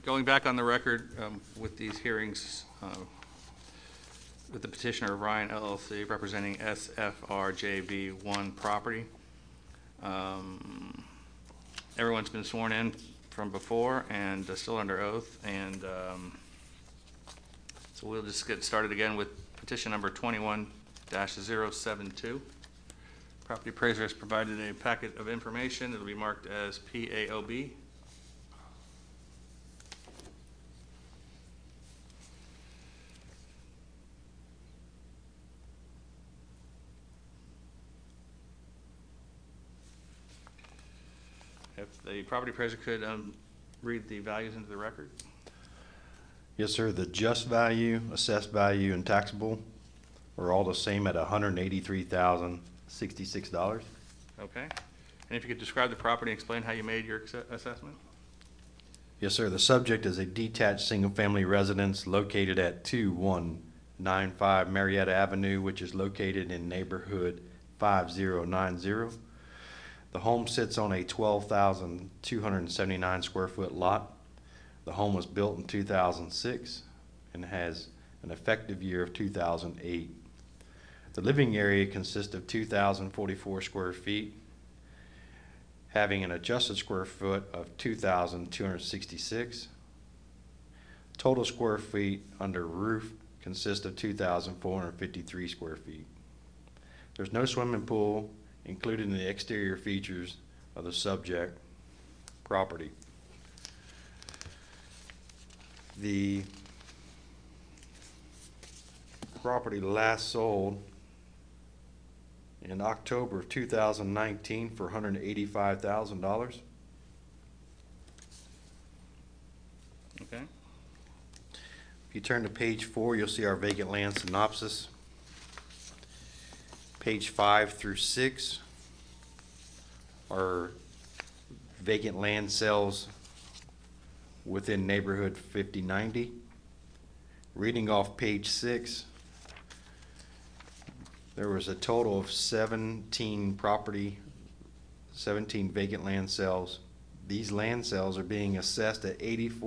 Going back on the record with these hearings with the petitioner of Ryan LLC representing SFRJB1 property. Everyone's been sworn in from before and still under oath, and so we'll just get started again with petition number 21-072. Property appraiser has provided a packet of information. It'll be marked as PAOB. If the property appraiser could read the values into the record. Yes, sir. The just value, assessed value, and taxable are all the same at $183,066. Okay. And if you could describe the property and explain how you made your assessment. Yes, sir. The subject is a detached single-family residence located at 2195 Marietta Avenue, which is located in neighborhood 5090. The home sits on a 12,279 square foot lot. The home was built in 2006 and has an effective year of 2008. The living area consists of 2,044 square feet, having an adjusted square foot of 2,266. Total square feet under roof consists of 2,453 square feet. There's no swimming pool included in the exterior features of the subject property. The property last sold in October of 2019 for $185,000. Okay. If you turn to page 4, you'll see our vacant land synopsis. Page 5 through 6 are vacant land sales within neighborhood 5090. Reading off page 6, there was a total of 17 vacant land sales. These land sales are being assessed at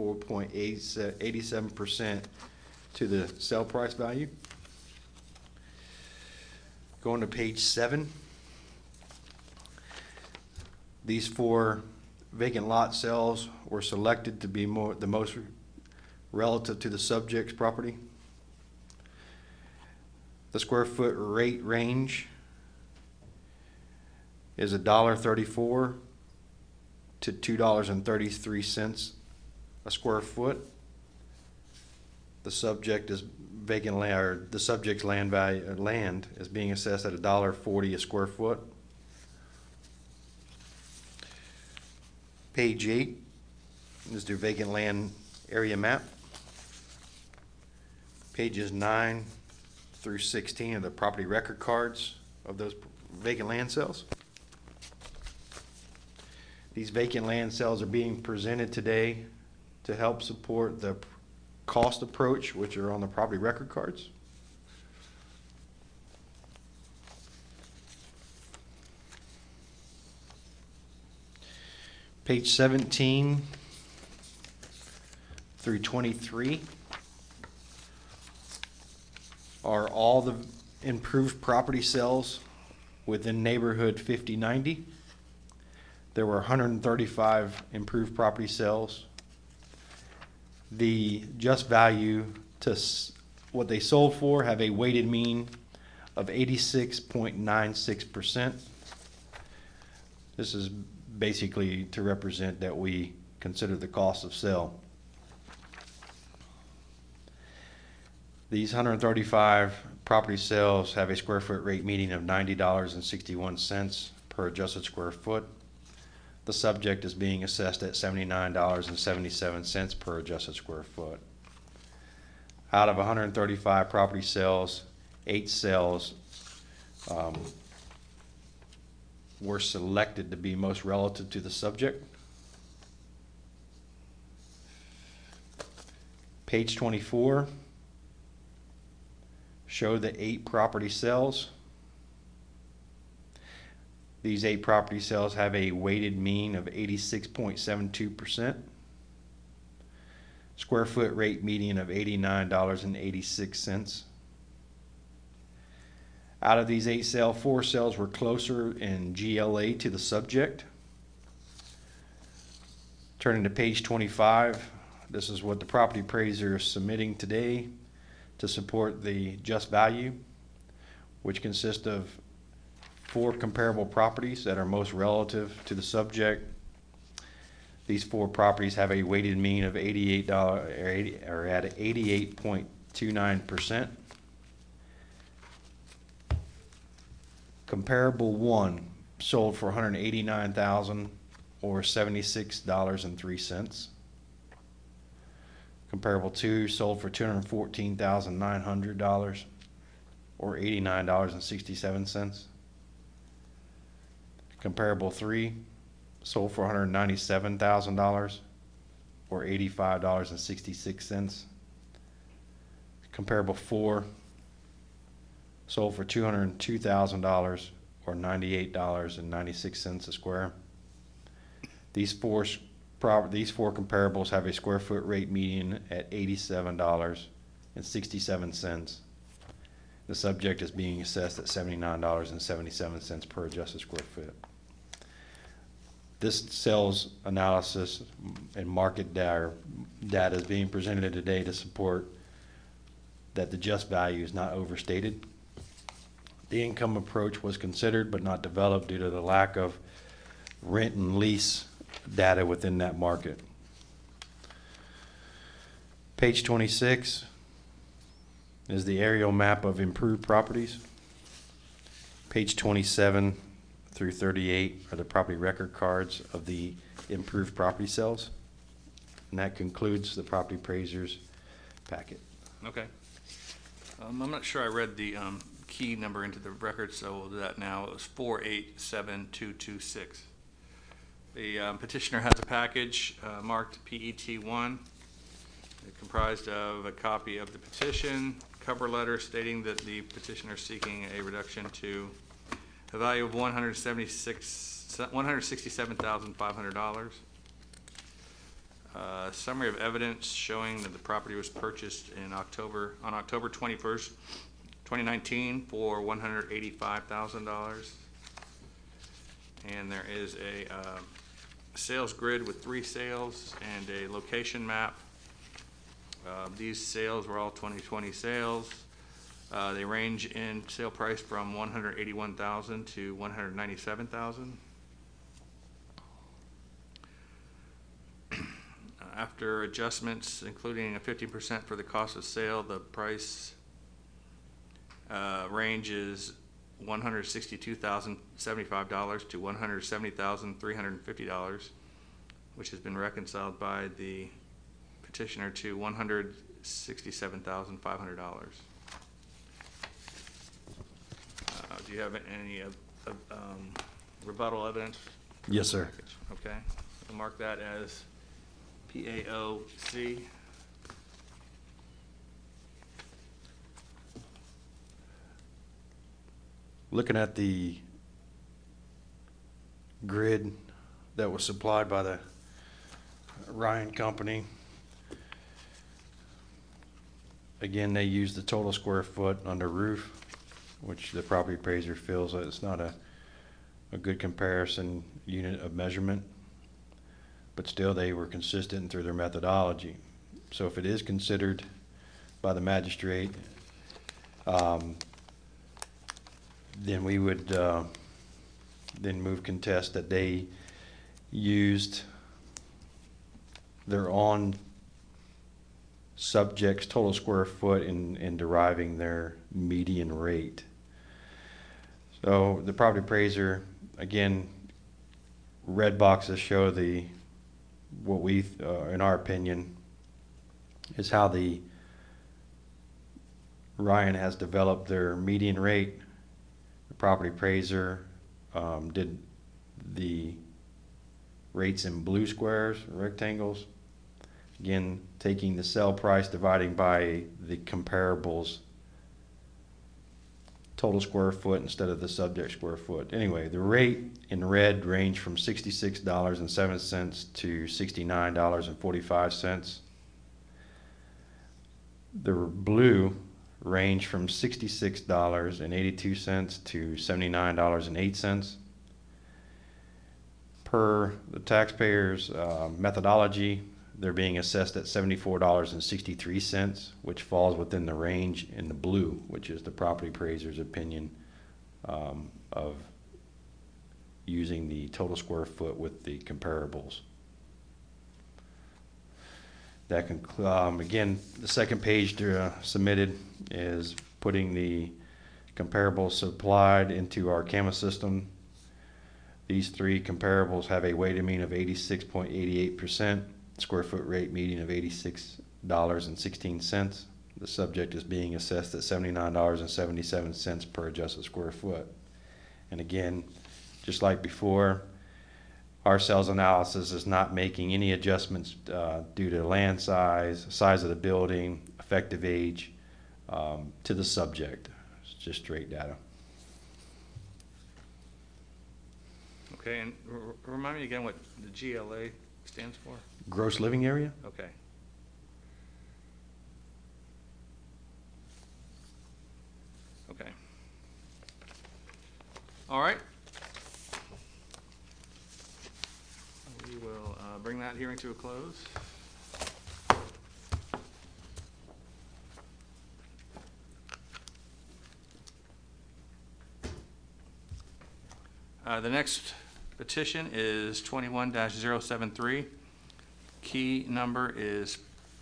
84.87% to the sale price value. Going to page 7, these 4 vacant lot sales were selected to be the most relative to the subject's property. The square foot rate range is $1.34 to $2.33 a square foot. The subject is vacant land, or the subject's land is being assessed at $1.40 a square foot. Page 8 is the vacant land area map. Pages 9 through 16 are the property record cards of those vacant land sales. These vacant land sales are being presented today to help support the cost approach, which are on the property record cards. Page 17 through 23 are all the improved property sales within neighborhood 5090. There were 135 improved property sales. The just value to what they sold for have a weighted mean of 86.96%. This is basically to represent that we consider the cost of sale. These 135 property sales have a square foot rate median of $90.61 per adjusted square foot. The subject is being assessed at $79.77 per adjusted square foot. Out of 135 property sales, 8 sales were selected to be most relative to the subject. Page 24 show the 8 property sales. These 8 property sales have a weighted mean of 86.72%. square foot rate median of $89.86. Out of these 8 sales, 4 sales were closer in GLA to the subject. Turning to page 25, this is what the property appraiser is submitting today to support the just value, which consists of 4 comparable properties that are most relative to the subject. These 4 properties have a weighted mean of $88 or at 88.29%. Comparable 1 sold for $189,000 or $76.03. Comparable 2 sold for $214,900 or $89.67. Comparable 3 sold for $197,000 or $85.66. Comparable 4 sold for $202,000 or $98.96 a square. These four comparables have a square foot rate median at $87.67. The subject is being assessed at $79.77 per adjusted square foot. This sales analysis and market data is being presented today to support that the just value is not overstated. The income approach was considered but not developed due to the lack of rent and lease data within that market. Page 26 is the aerial map of improved properties. Page 27 through 38 are the property record cards of the improved property sales. And that concludes the property appraiser's packet. Okay. I'm not sure I read the key number into the record, so we'll do that now. It was 487226. The petitioner has a package marked PET1. It comprised of a copy of the petition, cover letter stating that the petitioner is seeking a reduction to a value of $167,500. Summary of evidence showing that the property was purchased on October 21st, 2019 for $185,000. And there is a sales grid with 3 sales and a location map. These sales were all 2020 sales. They range in sale price from $181,000 to $197,000. After adjustments, including a 50% for the cost of sale, the price range is $162,075 to $170,350, which has been reconciled by the petitioner to $167,500. Do you have any rebuttal evidence? Yes, sir. Okay, we'll mark that as PAOC. Looking at the grid that was supplied by the Ryan Company, again, they used the total square foot under roof, which the property appraiser feels that it's not a good comparison unit of measurement, but still they were consistent through their methodology. So if it is considered by the magistrate, then we would then move contest that they used their own subject's total square foot in deriving their median rate. So the property appraiser, again, red boxes show what we, in our opinion, is how the Ryan has developed their median rate. The property appraiser did the rates in blue squares, rectangles. Again, taking the sell price, dividing by the comparables total square foot instead of the subject square foot. Anyway, the rate in red ranged from $66.07 to $69.45. The blue range from $66.82 to $79.08. Per the taxpayers' methodology, they're being assessed at $74.63, which falls within the range in the blue, which is the property appraiser's opinion of using the total square foot with the comparables. That again, the second page submitted is putting the comparables supplied into our CAMA system. These three comparables have a weighted mean of 86.88%, square foot rate median of $86.16. The subject is being assessed at $79.77 per adjusted square foot. And again, just like before, our sales analysis is not making any adjustments due to land size of the building, effective age, to the subject. It's just straight data. Okay, and remind me again what the GLA stands for? Gross living area? Okay. Okay. All right. We will bring that hearing to a close. The next petition is 21-073. Key number is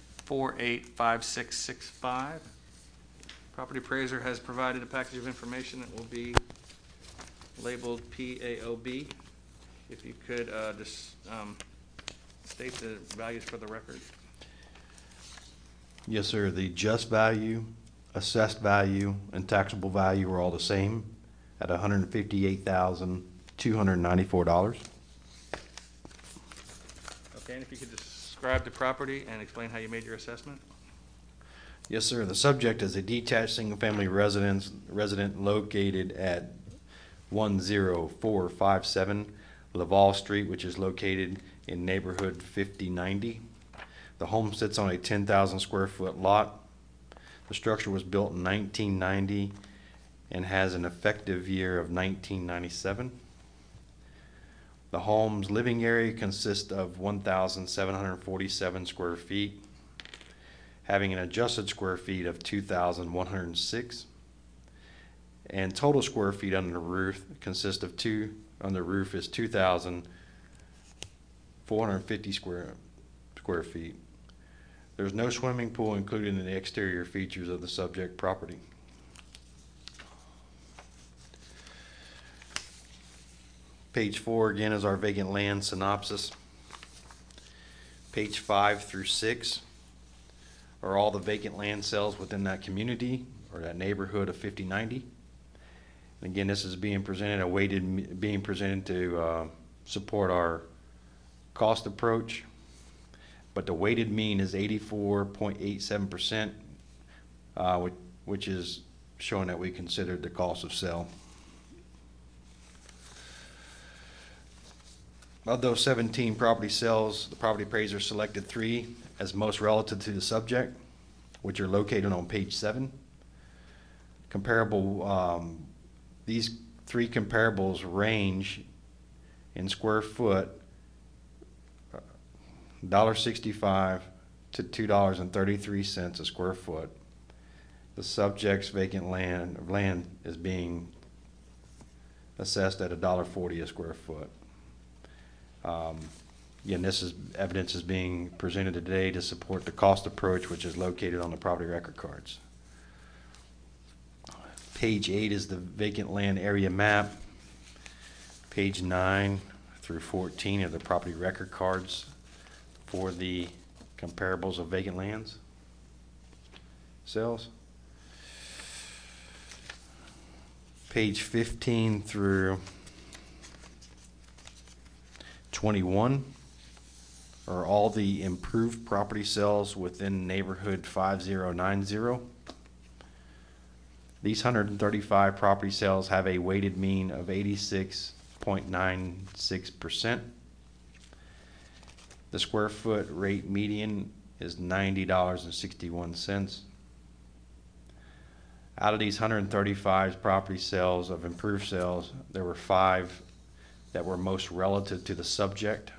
485665. Property appraiser has provided a package of information that will be labeled PAOB. If you could just state the values for the record. Yes, sir. The just value, assessed value, and taxable value are all the same at $158,294. Okay, and if you could describe the property and explain how you made your assessment. Yes, sir. The subject is a detached single-family residence located at 10457 Laval Street, which is located in neighborhood 5090. The home sits on a 10,000 square foot lot. The structure was built in 1990 and has an effective year of 1997. The home's living area consists of 1,747 square feet, having an adjusted square feet of 2,106. And total square feet under the roof consists of on the roof is 2,450 square feet. There's no swimming pool included in the exterior features of the subject property. Page 4 again is our vacant land synopsis. Page 5 through 6 are all the vacant land sales within that community or that neighborhood of 5090. And again, this is being presented to support our cost approach, but the weighted mean is 84.87%, which is showing that we considered the cost of sale. Of those 17 property sales, the property appraiser selected 3 as most relative to the subject, which are located on page 7. Comparable, these 3 comparables range in square foot $1.65 to $2.33 a square foot. The subject's vacant land is being assessed at $1.40 a square foot. Again, evidence is being presented today to support the cost approach, which is located on the property record cards. Page 8 is the vacant land area map. Page 9 through 14 are the property record cards for the comparables of vacant lands sales. Page 15 through 21 are all the improved property sales within neighborhood 5090. These 135 property sales have a weighted mean of 86.96%. The square foot rate median is $90.61. Out of these 135 property sales of improved sales, there were 5 that were most relative to the subject.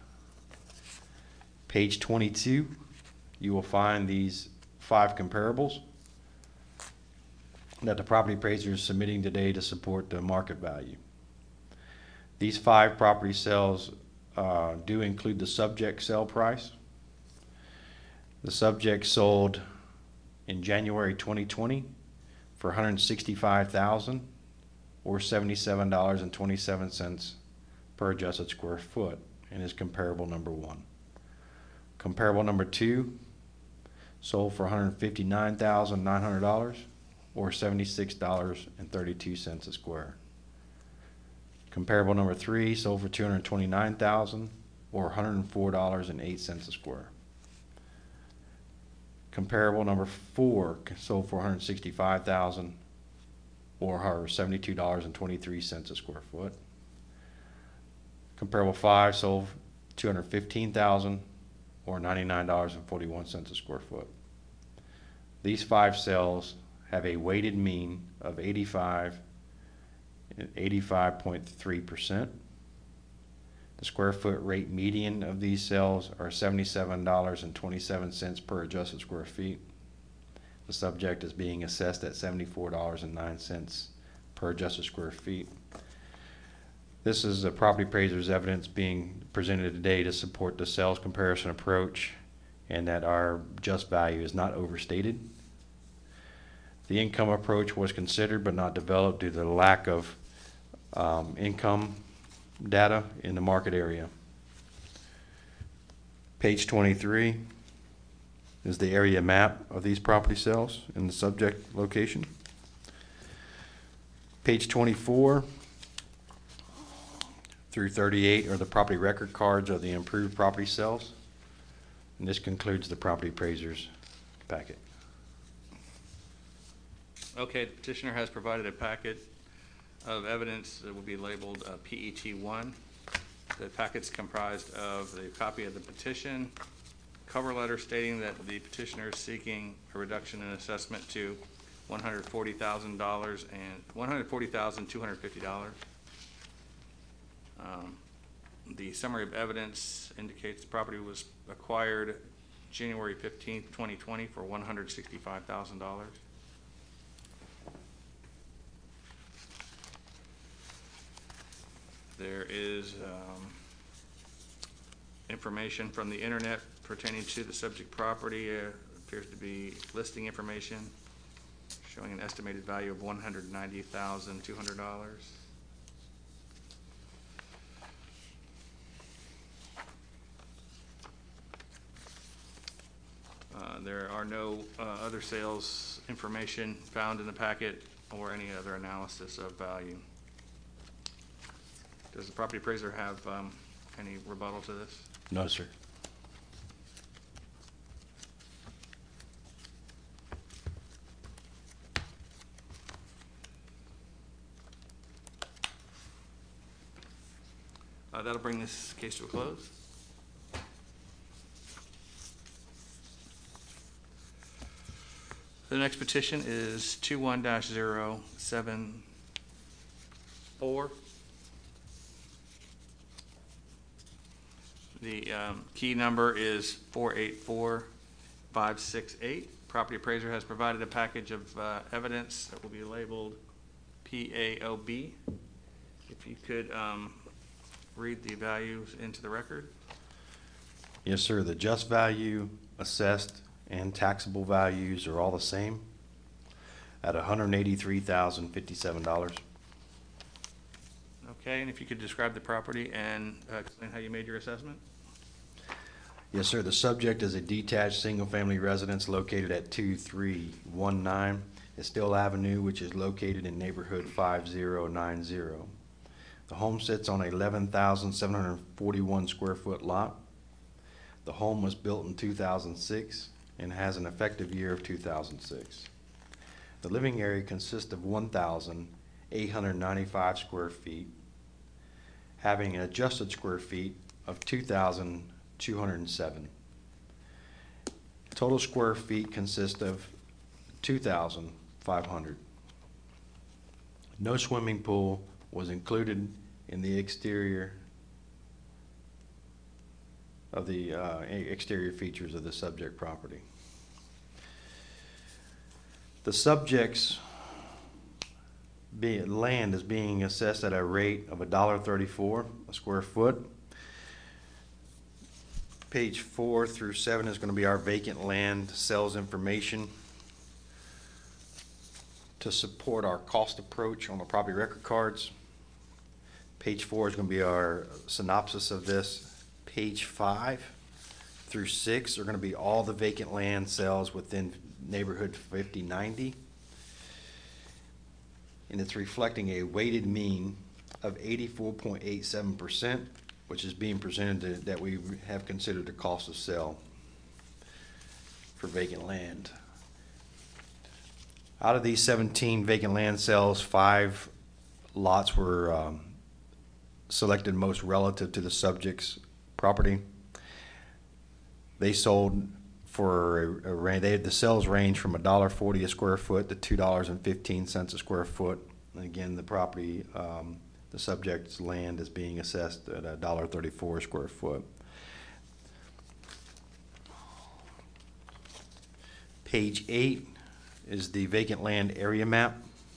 Page 22, you will find these 5 comparables that the property appraiser is submitting today to support the market value. These 5 property sales do include the subject sale price. The subject sold in January 2020 for $165,000 or $77.27 per adjusted square foot, and is comparable number 1. Comparable number 2 sold for $159,900 or $76.32 a square. Comparable number 3 sold for $229,000 or $104.08 a square. Comparable number 4 sold for $165,000 or $72.23 a square foot. Comparable 5 sold $215,000 or $99.41 a square foot. These 5 sales have a weighted mean of 85.3%. The square foot rate median of these sales are $77.27 per adjusted square feet. The subject is being assessed at $74.09 per adjusted square feet. This is the property appraiser's evidence being presented today to support the sales comparison approach, and that our just value is not overstated. The income approach was considered but not developed due to the lack of income data in the market area. Page 23 is the area map of these property sales in the subject location. Page 24 through 38 are the property record cards of the improved property sales. And this concludes the property appraiser's packet. Okay, the petitioner has provided a packet of evidence that will be labeled PET-1. The packet's comprised of a copy of the petition, cover letter stating that the petitioner is seeking a reduction in assessment to $140,000 and $140,250. The summary of evidence indicates the property was acquired January 15th, 2020 for $165,000. There is information from the internet pertaining to the subject property. Appears to be listing information showing an estimated value of $190,200. There are no other sales information found in the packet or any other analysis of value. Does the property appraiser have any rebuttal to this? No, sir. That'll bring this case to a close. The next petition is 21-074. The key number is 484568. Property appraiser has provided a package of evidence that will be labeled PAOB. If you could read the values into the record. Yes, sir. The just value, assessed, and taxable values are all the same at $183,057. Okay, and if you could describe the property and explain how you made your assessment. Yes, sir. The subject is a detached single-family residence located at 2319 Estill Avenue, which is located in neighborhood 5090. The home sits on an 11,741 square foot lot. The home was built in 2006 and has an effective year of 2006. The living area consists of 1,895 square feet, having an adjusted square feet of 2,207. Total square feet consist of 2,500. No swimming pool was included in the exterior of the exterior features of the subject property. The subject's land is being assessed at a rate of $1.34 a square foot. Page 4 through 7 is going to be our vacant land sales information to support our cost approach on the property record cards. Page 4 is going to be our synopsis of this. Page 5 through 6 are going to be all the vacant land sales within neighborhood 5090. And it's reflecting a weighted mean of 84.87%, which is being presented that we have considered the cost of sale for vacant land. Out of these 17 vacant land sales, 5 lots were selected most relative to the subject's property. They sold for the sales range from $1.40 a square foot to $2.15 a square foot. And again, the property, the subject's land is being assessed at $1.34 a square foot. Page 8 is the vacant land area map.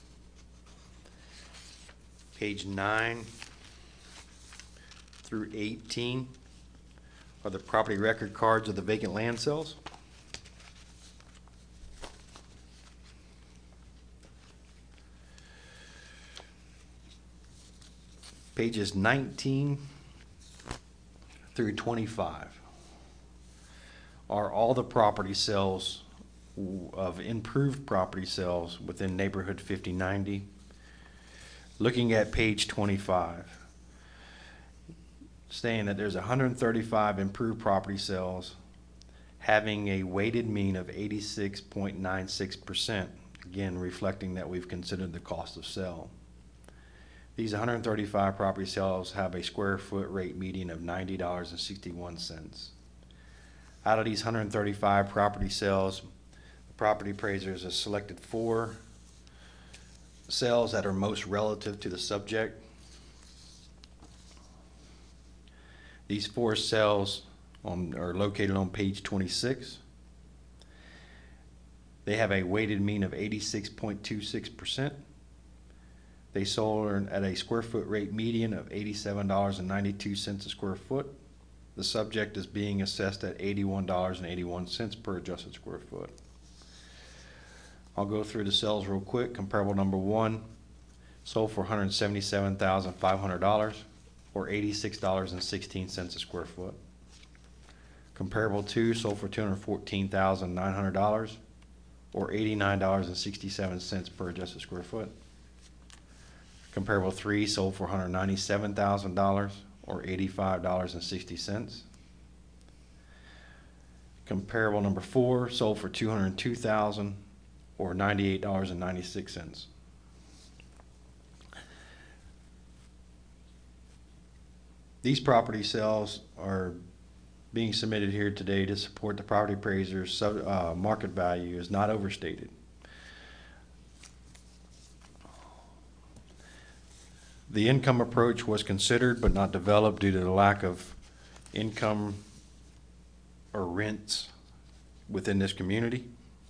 Page 9 through 18 are the property record cards of the vacant land sales. Pages 19 through 25 are all the property sales of improved property sales within neighborhood 5090. Looking at page 25, saying that there's 135 improved property sales having a weighted mean of 86.96%, again reflecting that we've considered the cost of sale. These 135 property sales have a square foot rate median of $90.61. Out of these 135 property sales, the property appraisers have selected 4 sales that are most relative to the subject. These 4 sales are located on page 26. They have a weighted mean of 86.26%. They sold at a square foot rate median of $87.92 a square foot. The subject is being assessed at $81.81 per adjusted square foot. I'll go through the sales real quick. Comparable number 1 sold for $177,500 or $86.16 a square foot. Comparable 2 sold for $214,900 or $89.67 per adjusted square foot. Comparable 3 sold for $197,000 or $85.60. Comparable number 4 sold for $202,000 or $98.96. These property sales are being submitted here today to support the property appraiser's market value is not overstated. The income approach was considered but not developed due to the lack of income or rents within this community.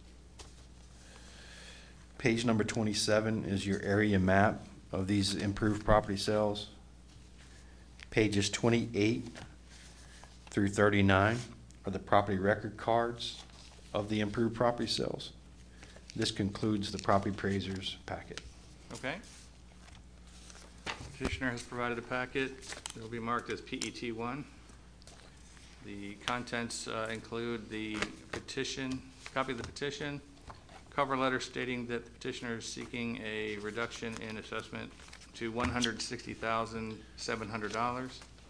Page number 27 is your area map of these improved property sales. Pages 28 through 39 are the property record cards of the improved property sales. This concludes the property appraiser's packet. Okay. Petitioner has provided a packet. It will be marked as PET1. The contents include the petition, copy of the petition, cover letter stating that the petitioner is seeking a reduction in assessment to $160,700.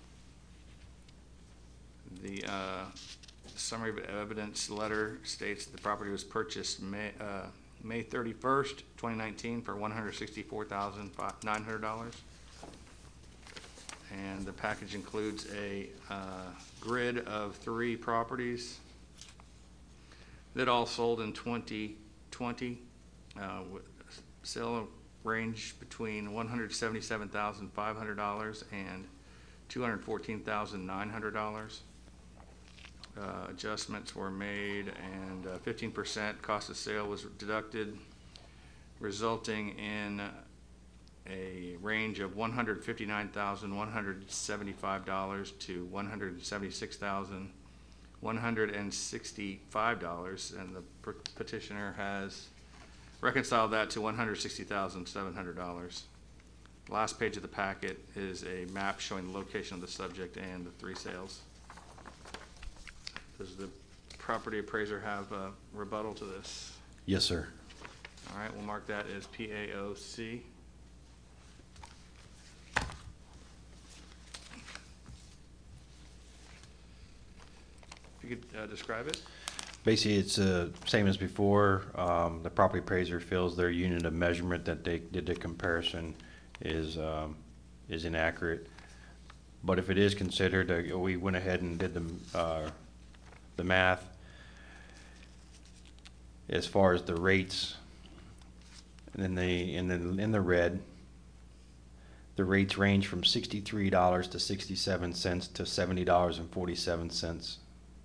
The summary of evidence letter states the property was purchased May 31st, 2019 for $164,900. And the package includes a grid of 3 properties that all sold in 2020. Sale range between $177,500 and $214,900. Adjustments were made, and 15% cost of sale was deducted, resulting in a range of $159,175 to $176,165, and the petitioner has reconciled that to $160,700. Last page of the packet is a map showing the location of the subject and the three sales. Does the property appraiser have a rebuttal to this? Yes, sir. All right, we'll mark that as PAOC. If you could describe it. Basically, it's same as before. The property appraiser feels their unit of measurement that they did the comparison is inaccurate. But if it is considered, we went ahead and did the math as far as the rates, and then in the red, the rates range from $63 to 67 cents to $70.47.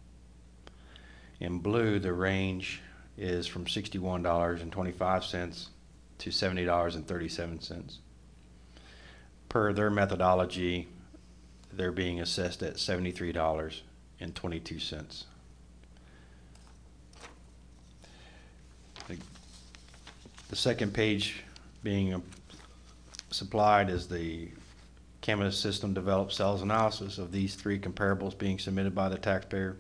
In blue, the range is from $61.25 to $70.37. Per their methodology, they're being assessed at $73.22. The second page being supplied is the Canvas system developed sales analysis of these three comparables being submitted by the taxpayer.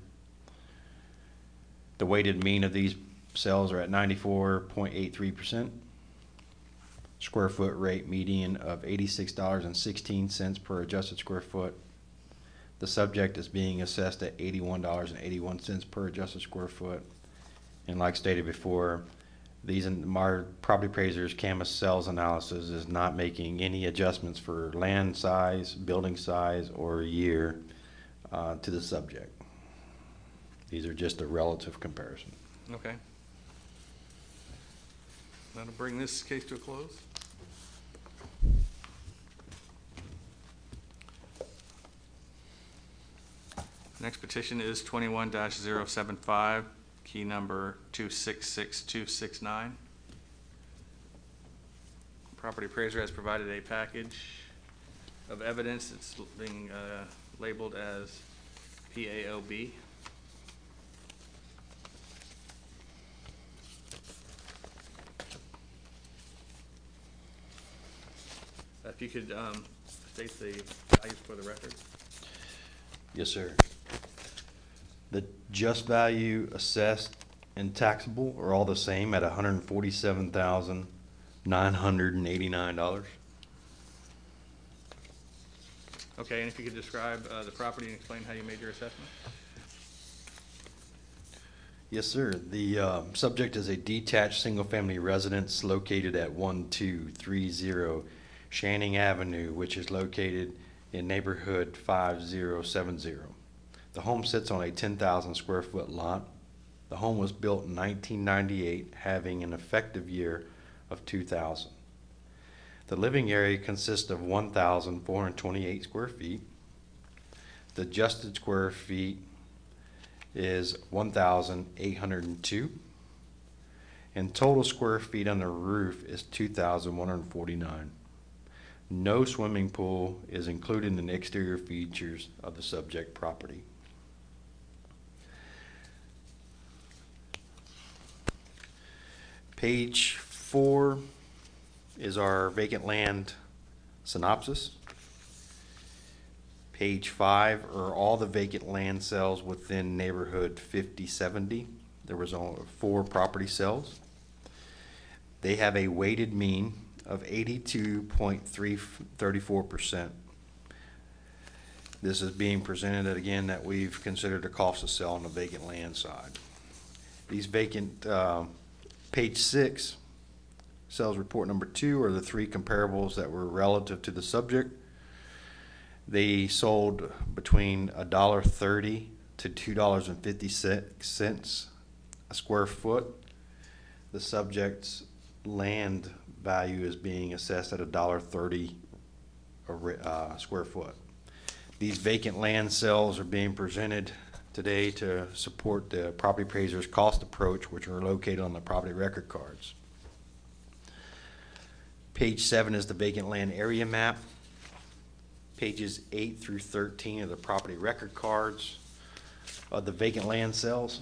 The weighted mean of these sales are at 94.83%. Square foot rate median of $86.16 per adjusted square foot. The subject is being assessed at $81.81 per adjusted square foot. And like stated before, our property appraiser's Canvas sales analysis is not making any adjustments for land size, building size, or year to the subject. These are just a relative comparison. Okay. That'll bring this case to a close. Next petition is 21-075, key number 266269. Property appraiser has provided a package of evidence. It's being labeled as PAOB. If you could state the values for the record. Yes, sir. The just value, assessed, and taxable are all the same at $147,989. Okay, and if you could describe the property and explain how you made your assessment. Yes, sir. The subject is a detached single-family residence located at 1230 Shanning Avenue, which is located in neighborhood 5070. The home sits on a 10,000 square foot lot. The home was built in 1998, having an effective year of 2000. The living area consists of 1,428 square feet. The adjusted square feet is 1,802. And total square feet on the roof is 2,149. No swimming pool is included in the exterior features of the subject property. Page 4 is our vacant land synopsis. Page 5 are all the vacant land sales within neighborhood 5070. There was only 4 property sales. They have a weighted mean of 82.34%. This is being presented again that we've considered a cost of sale on the vacant land side. These vacant, page 6, sales report number 2 are the 3 comparables that were relative to the subject. They sold between $1.30 to $2.56 a square foot. The subject's land value is being assessed at $1.30 a square foot. These vacant land sales are being presented today to support the property appraiser's cost approach, which are located on the property record cards. Page 7 is the vacant land area map. Pages 8 through 13 are the property record cards of the vacant land sales.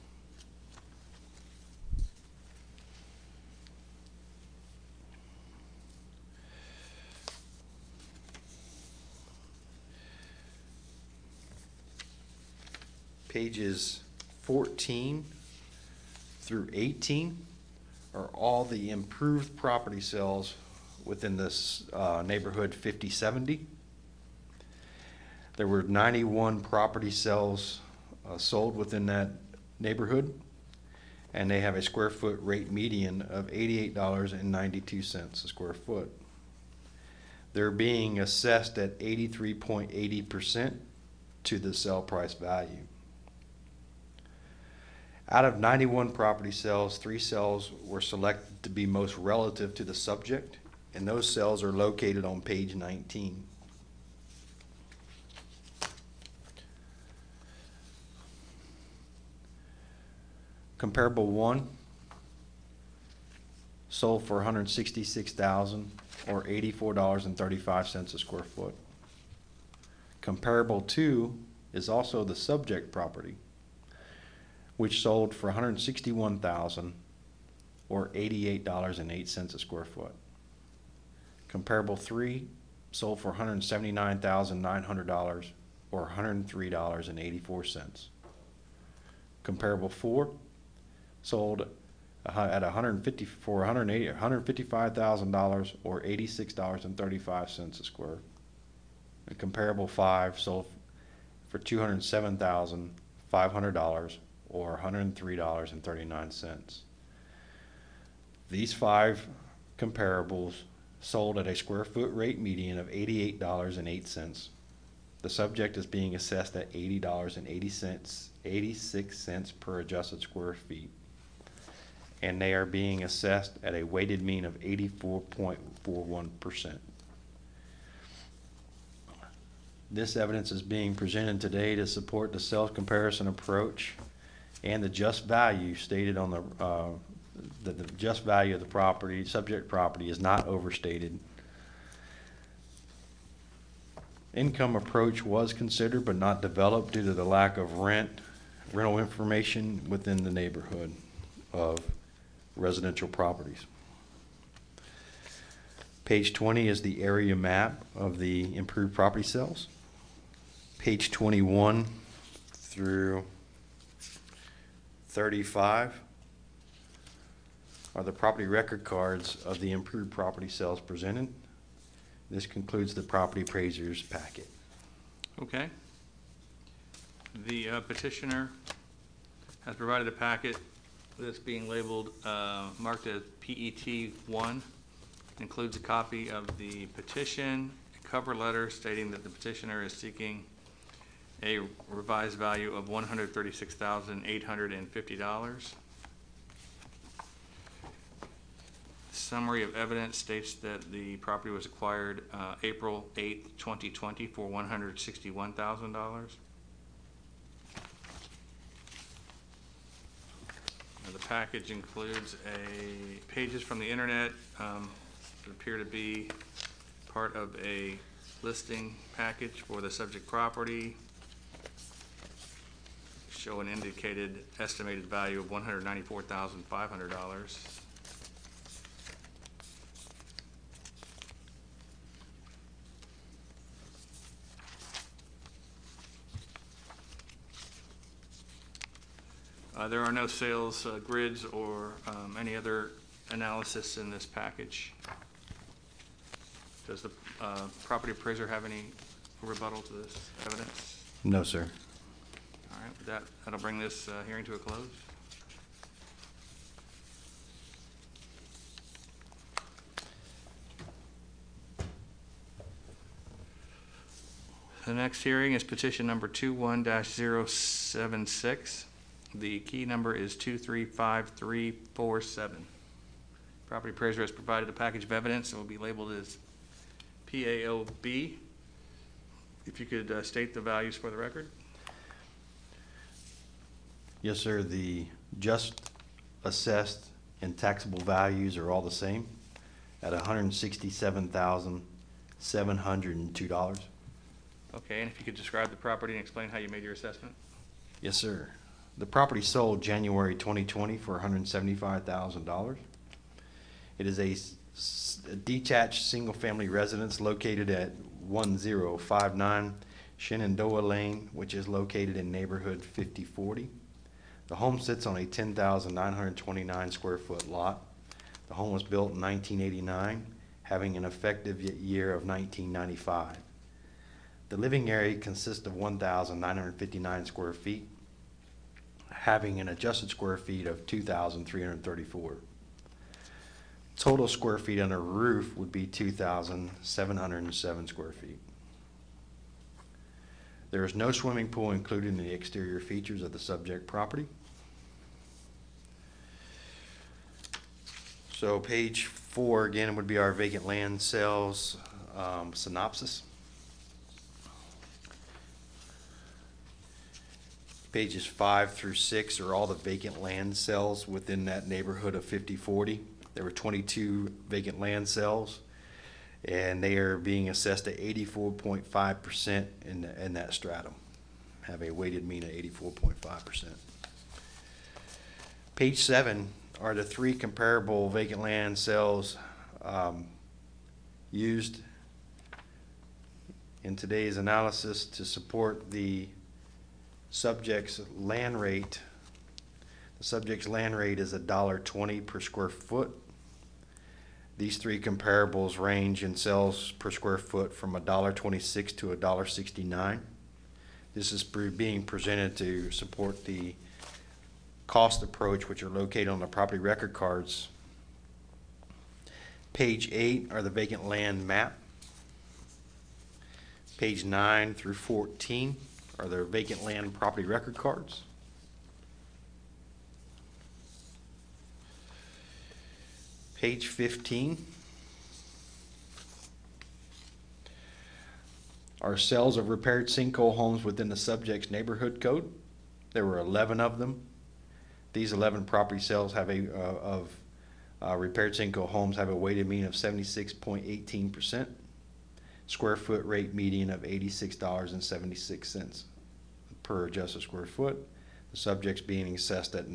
Pages 14 through 18 are all the improved property sales within this neighborhood 5070. There were 91 property sales sold within that neighborhood, and they have a square foot rate median of $88.92 a square foot. They're being assessed at 83.80% to the sale price value. Out of 91 property sales, 3 sales were selected to be most relative to the subject, and those sales are located on page 19. Comparable 1 sold for $166,000 or $84.35 a square foot. Comparable 2 is also the subject property, which sold for $161,000 or $88.08 a square foot. Comparable 3 sold for $179,900 or $103.84. Comparable 4 sold at $155,000 or $86.35 a square. And comparable 5 sold for $207,500 or $103.39. These 5 comparables sold at a square foot rate median of $88.08. The subject is being assessed at $80.86 per adjusted square feet, and they are being assessed at a weighted mean of 84.41%. This evidence is being presented today to support the sales comparison approach and the just value stated on the just value of the property, subject property, is not overstated. Income approach was considered but not developed due to the lack of rental information within the neighborhood of residential properties. Page 20 is the area map of the improved property sales. Page 21 through 35 are the property record cards of the improved property sales presented. This concludes the property appraiser's packet. Okay. The petitioner has provided a packet that's being labeled, marked as PET 1. Includes a copy of the petition, a cover letter stating that the petitioner is seeking a revised value of $136,850. Summary of evidence states that the property was acquired April 8th, 2020 for $161,000. The package includes pages from the internet that appear to be part of a listing package for the subject property. Show an indicated estimated value of $194,500. There are no sales grids or any other analysis in this package. Does the property appraiser have any rebuttal to this evidence? No, sir. All right, with that, that'll bring this hearing to a close. The next hearing is petition number 21-076. The key number is 235347. Property appraiser has provided a package of evidence and will be labeled as PAOB. If you could state the values for the record. Yes, sir. The just assessed and taxable values are all the same at $167,702. Okay, and if you could describe the property and explain how you made your assessment. Yes, sir. The property sold January 2020 for $175,000. It is a detached single-family residence located at 1059 Shenandoah Lane, which is located in neighborhood 5040. The home sits on a 10,929 square foot lot. The home was built in 1989, having an effective year of 1995. The living area consists of 1,959 square feet, having an adjusted square feet of 2,334. Total square feet under roof would be 2,707 square feet. There is no swimming pool included in the exterior features of the subject property. So page 4 again would be our vacant land sales synopsis. Pages 5 through 6 are all the vacant land sales within that neighborhood of 5040. There were 22 vacant land sales, and they are being assessed at 84.5% in that stratum. Have a weighted mean of 84.5%. Page 7 are the 3 comparable vacant land sales used in today's analysis to support the subject's land rate. The subject's land rate is $1.20 per square foot. These 3 comparables range in sales per square foot from $1.26 to $1.69. This is being presented to support the cost approach, which are located on the property record cards. Page 8 are the vacant land map. Page 9 through 14 are the vacant land property record cards. Page 15 are sales of repaired sinkhole homes within the subject's neighborhood code. There were 11 of them. These 11 property sales have repaired sinkhole homes have a weighted mean of 76.18%. Square foot rate median of $86.76 per adjusted square foot. The subject's being assessed at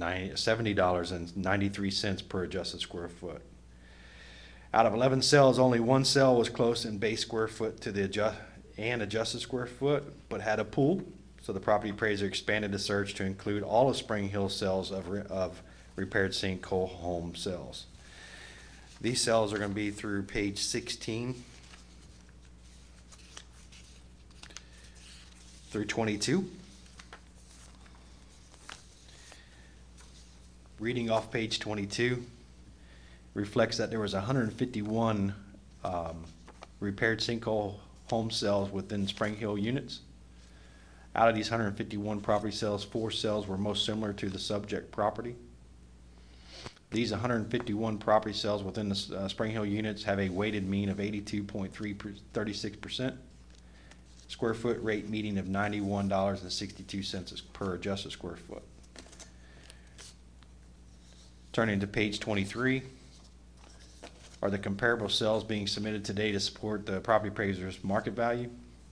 $70.93 per adjusted square foot. Out of 11 sales, only 1 sale was close in base square foot to the adjusted square foot, but had a pool. So the property appraiser expanded the search to include all of Spring Hill sales of repaired sinkhole home sales. These sales are going to be through page 16 through 22. Reading off page 22 reflects that there was 151 repaired sinkhole home sales within Spring Hill units. Out of these 151 property sales, 4 sales were most similar to the subject property. These 151 property sales within the Spring Hill units have a weighted mean of 82.36%. Square foot rate median of $91.62 per adjusted square foot. Turning to page 23 are the comparable sales being submitted today to support the property appraiser's market value.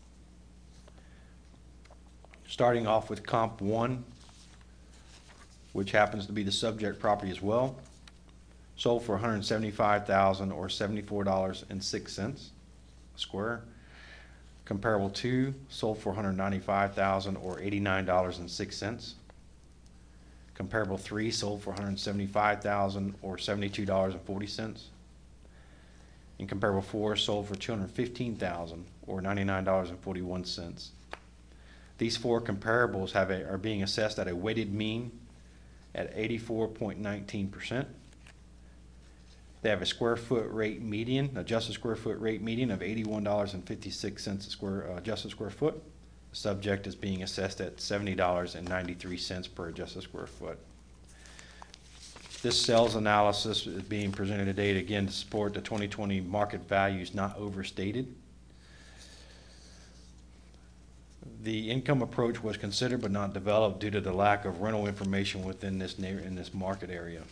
Starting off with comp 1, which happens to be the subject property as well, sold for $175,000 or $74.06 a square. Comparable 2 sold for $195,000 or $89.06. Comparable 3 sold for $175,000 or $72.40. And comparable 4 sold for $215,000 or $99.41. These 4 comparables are being assessed at a weighted mean at 84.19%. They have a square foot rate median, adjusted square foot rate median of $81.56 a adjusted square foot. The subject is being assessed at $70.93 per adjusted square foot. This sales analysis is being presented today again to support the 2020 market values not overstated. The income approach was considered but not developed due to the lack of rental information within this in this market area.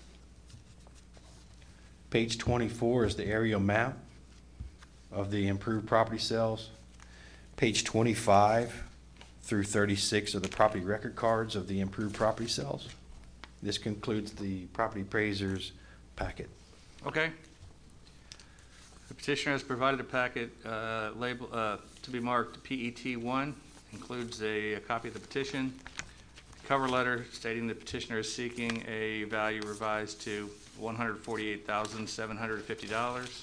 Page 24 is the aerial map of the improved property sales. Page 25 through 36 are the property record cards of the improved property sales. This concludes the property appraiser's packet. Okay. The petitioner has provided a packet to be marked PET-1, includes a copy of the petition, cover letter stating the petitioner is seeking a value revised to $148,750.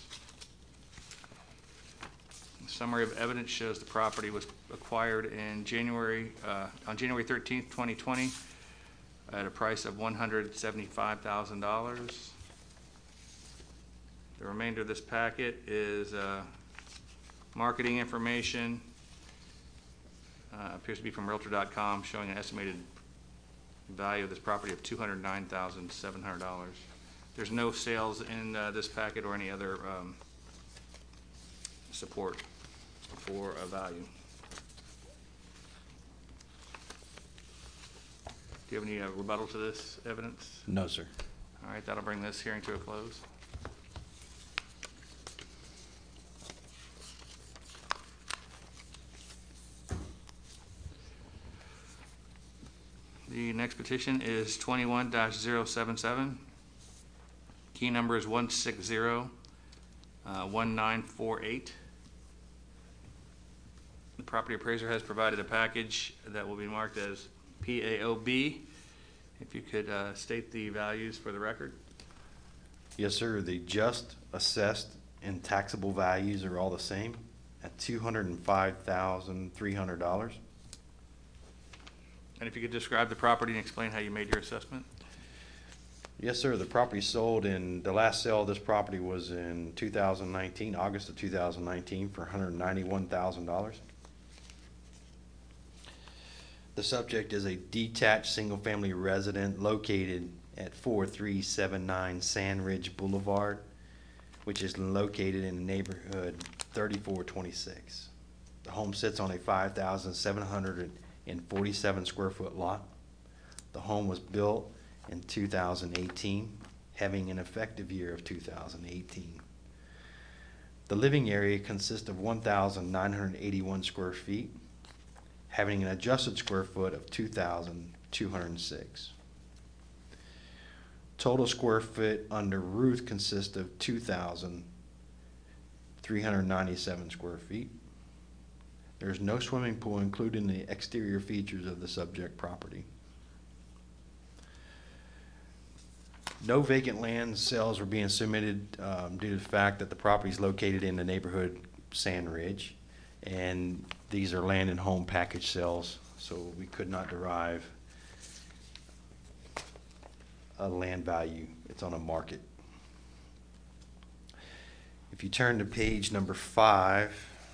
The summary of evidence shows the property was acquired in on January 13th, 2020 at a price of $175,000. The remainder of this packet is marketing information. Appears to be from Realtor.com, showing an estimated value of this property of $209,700. There's no sales in this packet or any other support for a value. Do you have any rebuttal to this evidence? No, sir. All right, that'll bring this hearing to a close. The next petition is 21-077. Key number is 160-1948. The property appraiser has provided a package that will be marked as PAOB. If you could state the values for the record. Yes, sir. The just, assessed, and taxable values are all the same at $205,300. And if you could describe the property and explain how you made your assessment. Yes, sir. The property sold in, the last sale of this property was in 2019, August of 2019, for $191,000. The subject is a detached single-family resident located at 4379 Sand Ridge Boulevard, which is located in the neighborhood 3426. The home sits on a 5,747 square foot lot. The home was built in 2018, having an effective year of 2018. The living area consists of 1,981 square feet, having an adjusted square foot of 2,206. Total square foot under roof consists of 2,397 square feet. There's no swimming pool included in the exterior features of the subject property. No vacant land sales were being submitted due to the fact that the property is located in the neighborhood Sand Ridge, and these are land and home package sales, so we could not derive a land value. It's on a market. If you turn to page number 5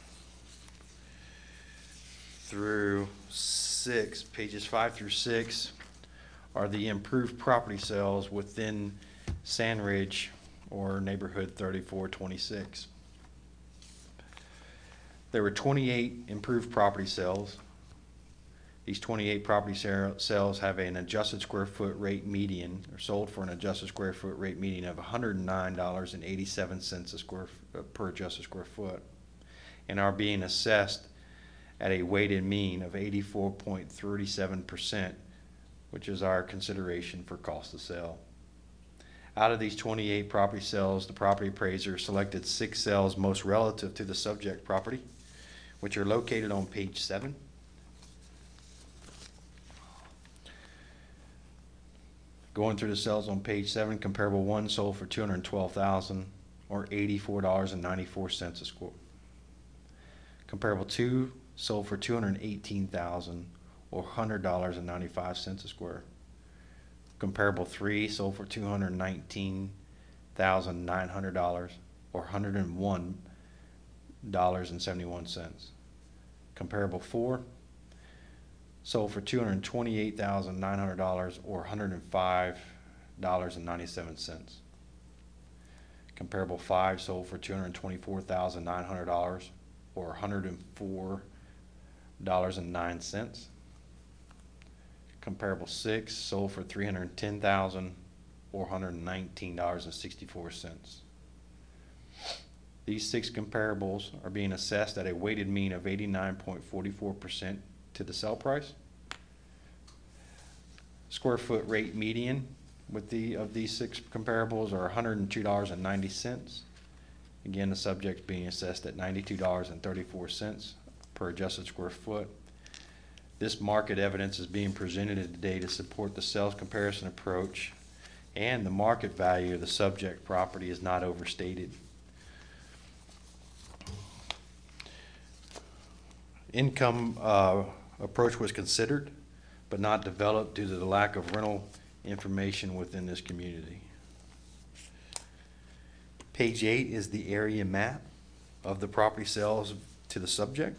through 6, pages 5 through 6 are the improved property sales within Sand Ridge or neighborhood 3426. There were 28 improved property sales. These 28 property sales have an adjusted square foot rate median, or sold for an adjusted square foot rate median of $109.87 per adjusted square foot, and are being assessed at a weighted mean of 84.37%, which is our consideration for cost of sale. Out of these 28 property sales, the property appraiser selected 6 sales most relative to the subject property, which are located on page 7. Going through the sales on page 7, comparable 1 sold for $212,000 or $84.94 a square. Comparable 2 sold for $218,000 or $100.95 a square. Comparable 3 sold for $219,900 or $101.71. Comparable 4 sold for $228,900 or $105 $224.97. Comparable 5 sold for $224,900 or $104.09. Comparable 6 sold for $310,000 or $119.64. These 6 comparables are being assessed at a weighted mean of 89.44% to the sale price. Square foot rate median of these 6 comparables are $102.90. Again, the subject being assessed at $92.34 per adjusted square foot. This market evidence is being presented today to support the sales comparison approach, and the market value of the subject property is not overstated. Income approach was considered, but not developed due to the lack of rental information within this community. Page 8 is the area map of the property sales to the subject.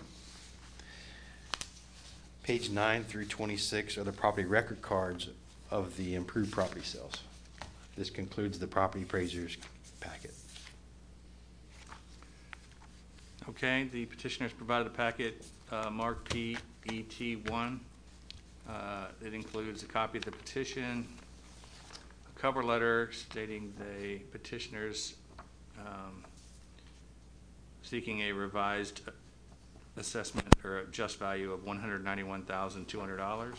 Page 9 through 26 are the property record cards of the improved property sales. This concludes the property appraiser's packet. Okay, the petitioners provided a packet marked PET1. It includes a copy of the petition, a cover letter stating the petitioners seeking a revised assessment or a just value of $191,200.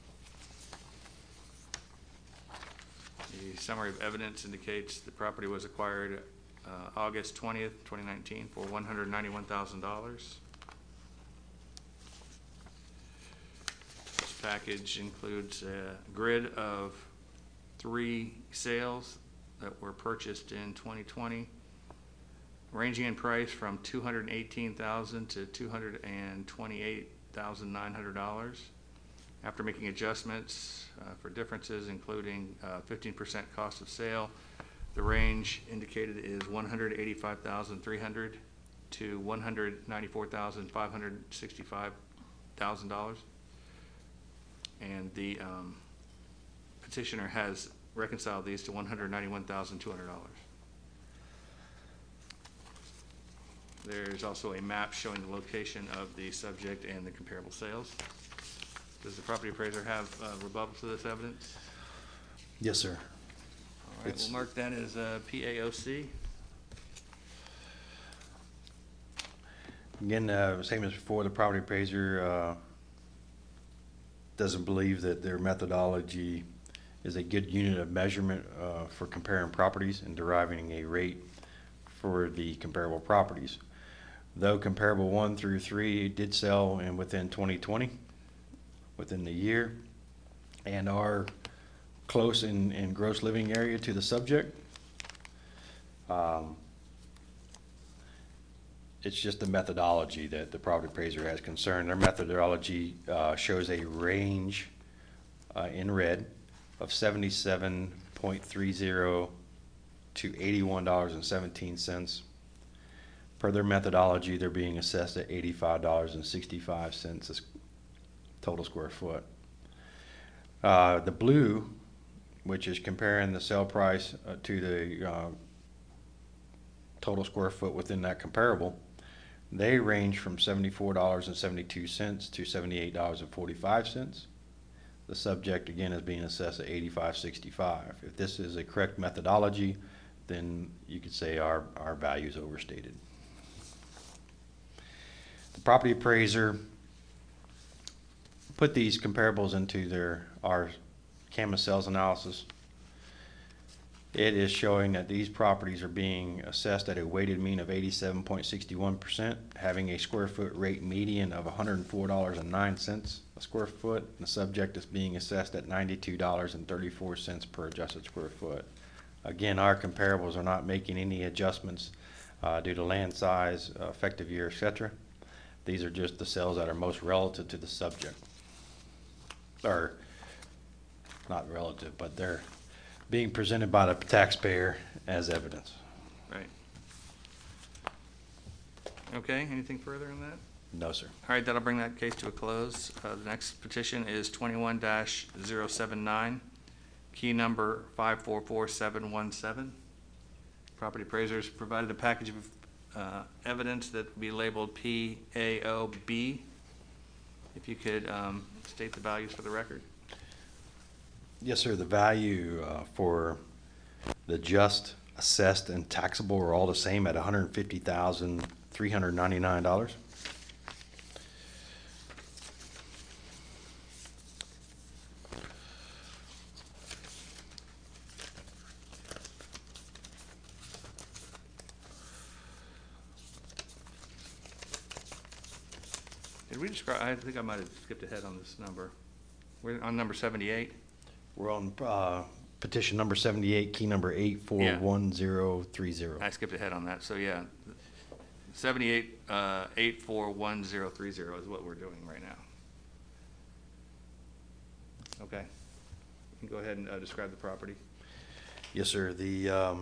The summary of evidence indicates the property was acquired August 20th, 2019 for $191,000. This package includes a grid of 3 sales that were purchased in 2020, ranging in price from $218,000 to $228,900. After making adjustments for differences, including 15% cost of sale, the range indicated is $185,300 to $194,565,000, and the petitioner has reconciled these to $191,200. There's also a map showing the location of the subject and the comparable sales. Does the property appraiser have rebuttal to this evidence? Yes, sir. All right, we'll mark that as PAOC. Again, same as before, the property appraiser doesn't believe that their methodology is a good unit of measurement for comparing properties and deriving a rate for the comparable properties. Though comparable 1 through 3 did sell within 2020, within the year, and are close in gross living area to the subject, it's just the methodology that the property appraiser has concern. Their methodology shows a range in red of $77.30 to $81.17. Per their methodology, they're being assessed at $85.65 a total square foot. The blue, which is comparing the sale price to the total square foot within that comparable, they range from $74.72 to $78.45. The subject again is being assessed at $85.65. If this is a correct methodology, then you could say our value is overstated. The property appraiser put these comparables into our Canvas sales analysis. It is showing that these properties are being assessed at a weighted mean of 87.61%, having a square foot rate median of $104.09 a square foot, and the subject is being assessed at $92.34 per adjusted square foot. Again, our comparables are not making any adjustments due to land size, effective year, etc. These are just the sales that are most relative to the subject. Or not relative, but they're being presented by the taxpayer as evidence. Right. Okay, anything further on that? No, sir. All right, that'll bring that case to a close. The next petition is 21-079. key number 544717. Property appraisers provided a package of evidence that would be labeled PAOB. If you could state the values for the record. Yes, sir. The value for the just, assessed, and taxable are all the same at $150,399. Did we describe, I think I might have skipped ahead on this number. We're on number 78. We're on petition number 78, key number 841030. I skipped ahead on that. So yeah, 78 841030 is what we're doing right now. Okay. You can go ahead and describe the property. Yes, sir. The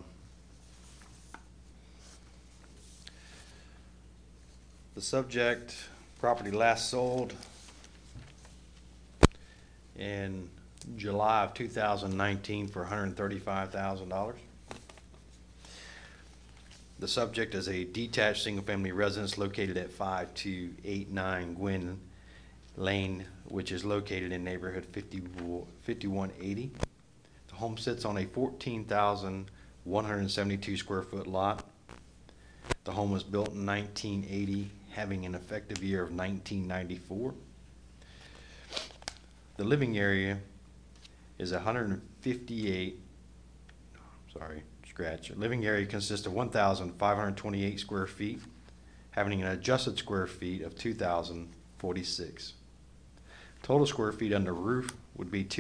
subject property last sold in July of 2019 for $135,000. The subject is a detached single-family residence located at 5289 Gwynn Lane, which is located in neighborhood 5180. The home sits on a 14,172 square foot lot. The home was built in 1980, having an effective year of 1994. The living area is 158, living area consists of 1,528 square feet, having an adjusted square feet of 2,046. Total square feet under roof would be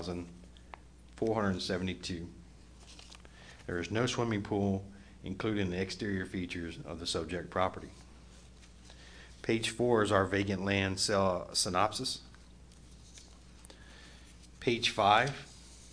2,472. There is no swimming pool included in the exterior features of the subject property. Page 4 is our vacant land sale synopsis. Page 5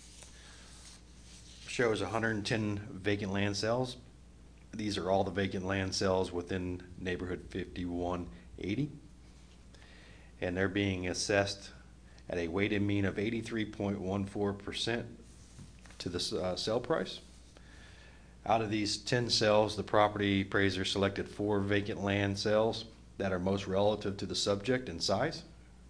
shows 110 vacant land sales. These are all the vacant land sales within neighborhood 5180. And they're being assessed at a weighted mean of 83.14% to the sale price. Out of these 10 sales, the property appraiser selected 4 vacant land sales that are most relative to the subject in size.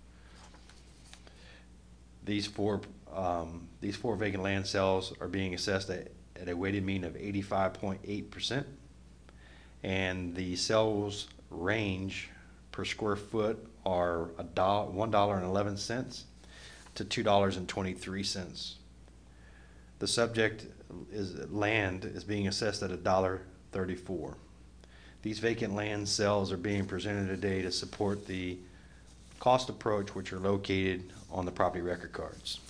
These four vacant land sales are being assessed at a weighted mean of 85.8%, and the sales range per square foot are $1.11 to $2.23. The subject land is being assessed at $1.34. These vacant land sales are being presented today to support the cost approach, which are located on the property record cards.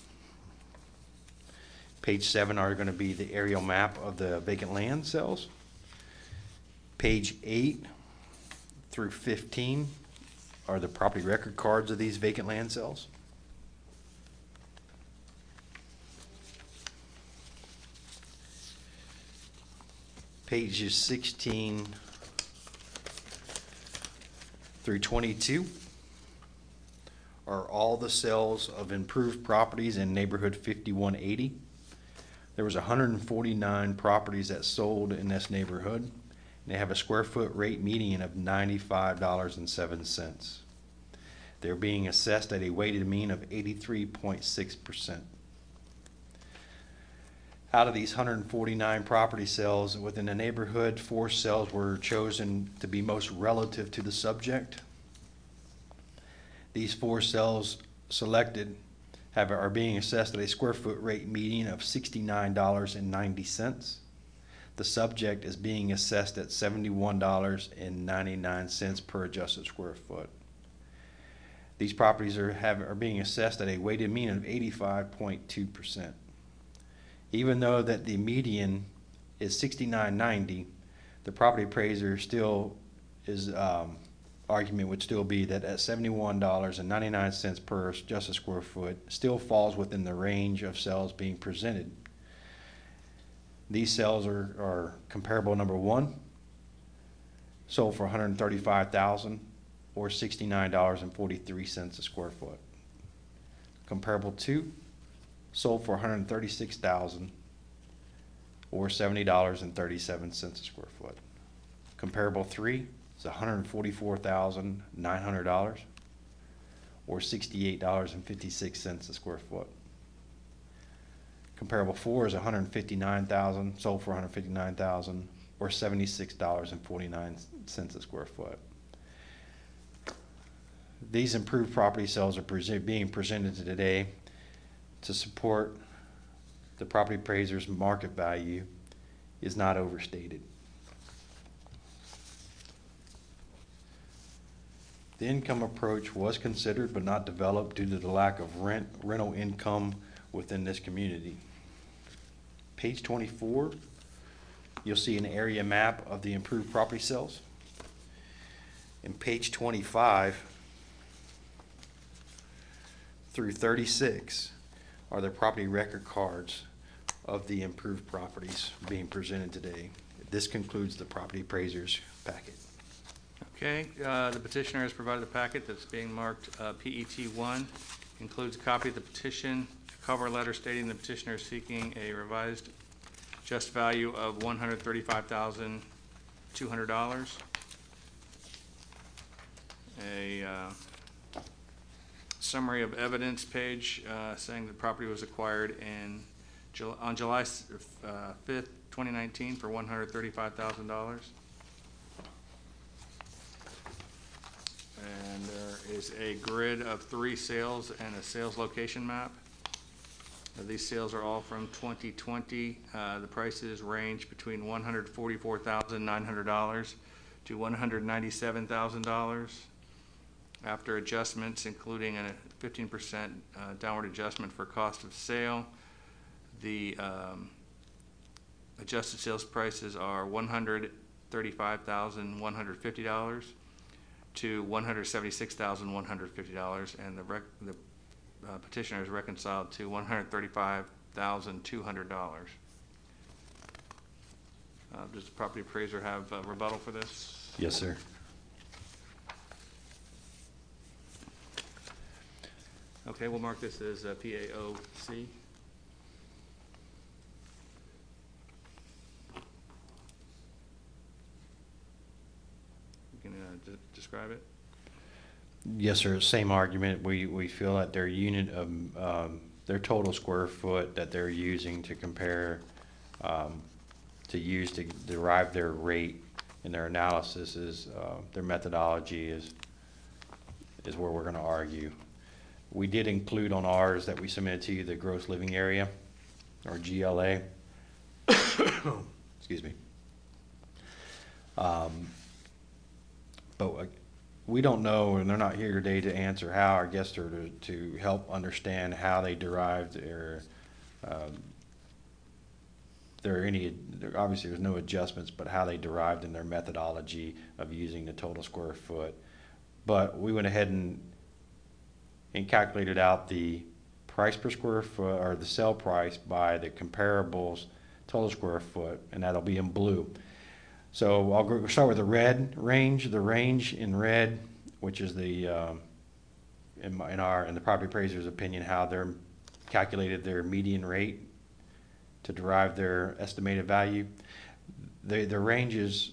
Page 7 are going to be the aerial map of the vacant land sales. Page 8 through 15 are the property record cards of these vacant land sales. Pages 16 through 22 are all the sales of improved properties in neighborhood 5180. There was 149 properties that sold in this neighborhood, and they have a square foot rate median of $95.07. They're being assessed at a weighted mean of 83.6%. Out of these 149 property sales within the neighborhood, 4 sales were chosen to be most relative to the subject. These 4 sales selected are being assessed at a square foot rate median of $69.90. The subject is being assessed at $71.99 per adjusted square foot. These properties are being assessed at a weighted mean of 85.2%. Even though that the median is $69.90, the property appraiser still is argument would still be that at $71.99 per adjusted square foot still falls within the range of sales being presented. These sales are comparable. Number 1 sold for $135,000 or $69.43 a square foot. Comparable 2 sold for $136,000 or $70.37 a square foot. Comparable 3 is $144,900 or $68.56 a square foot. Comparable 4 is $159,000, sold for $159,000 or $76.49 a square foot. These improved property sales are being presented today to support the property appraiser's market value is not overstated. The income approach was considered but not developed due to the lack of rental income within this community. Page 24, you'll see an area map of the improved property sales. In page 25 through 36 are the property record cards of the improved properties being presented today. This concludes the property appraiser's packet. Okay, the petitioner has provided a packet that's being marked PET1. Includes a copy of the petition, a cover letter stating the petitioner is seeking a revised just value of $135,200. A summary of evidence page saying the property was acquired on July 5th, 2019 for $135,000. And there is a grid of 3 sales and a sales location map. These sales are all from 2020. The prices range between $144,900 to $197,000. After adjustments, including a 15% downward adjustment for cost of sale, the adjusted sales prices are $135,150 to $176,150, and the petitioner is reconciled to $135,200. Does the property appraiser have a rebuttal for this? Yes, sir. Okay, we'll mark this as PAOC. You can describe it? Yes, sir. Same argument. We feel that their unit of their total square foot that they're using to compare to derive their rate in their analysis is their methodology is where we're going to argue. We did include on ours that we submitted to you the gross living area, or GLA. Excuse me. But we don't know, and they're not here today to answer how. Our guests are to help understand how they derived their obviously there's no adjustments, but how they derived in their methodology of using the total square foot. But we went ahead and calculated out the price per square foot, or the sale price, by the comparables total square foot, and that'll be in blue. So I'll start with the red range. The range in red, which is the in the property appraiser's opinion, how they're calculated their median rate to derive their estimated value. The ranges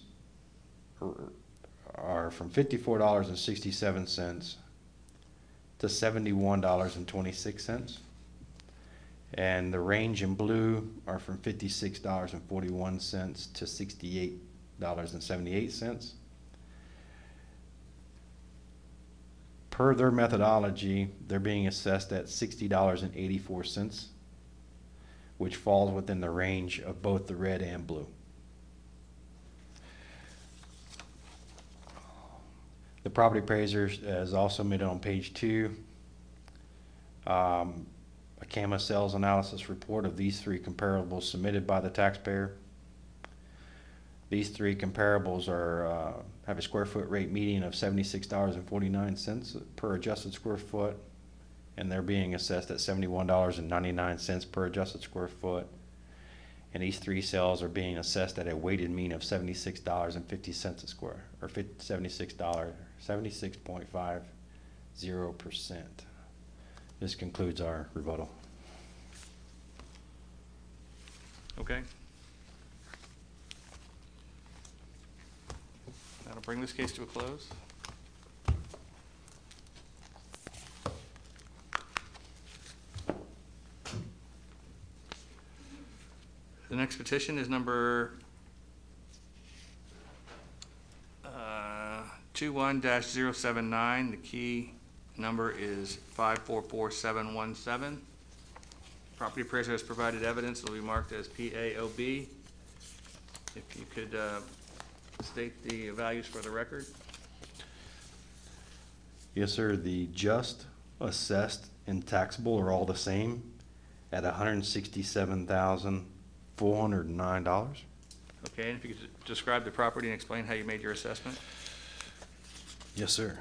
are from $54.67 to $71.26, and the range in blue are from $56.41 to $68.78. Per their methodology, they're being assessed at $60.84, which falls within the range of both the red and blue. The property appraiser has also made it on page 2 a CAMA sales analysis report of these 3 comparables submitted by the taxpayer. These 3 comparables are have a square foot rate median of $76.49 per adjusted square foot, and they're being assessed at $71.99 per adjusted square foot. And these 3 sales are being assessed at a weighted mean of $76.50 a square, or $76.50%. This concludes our rebuttal. Okay. That'll bring this case to a close. The next petition is number 21-079. The key number is 544717. Property appraiser has provided evidence. It will be marked as PAOB. If you could state the values for the record. Yes, sir. The just, assessed, and taxable are all the same at $167,409. Okay, and if you could describe the property and explain how you made your assessment. Yes, sir.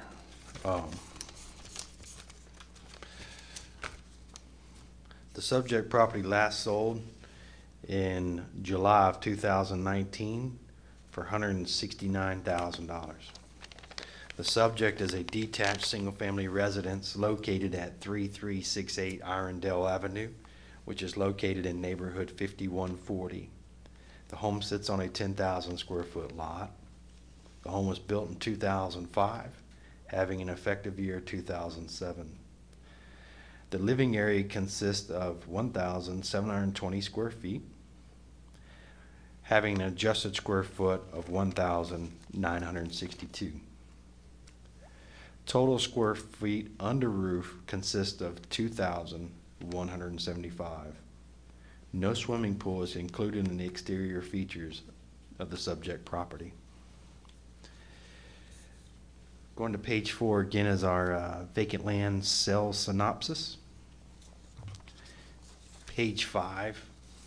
The subject property last sold in July of 2019 for $169,000. The subject is a detached single-family residence located at 3368 Irondale Avenue, which is located in neighborhood 5140. The home sits on a 10,000 square foot lot. The home was built in 2005, having an effective year 2007. The living area consists of 1,720 square feet, having an adjusted square foot of 1,962. Total square feet under roof consists of 2,175. No swimming pool is included in the exterior features of the subject property. Going to page 4 again is our vacant land sales synopsis. Page 5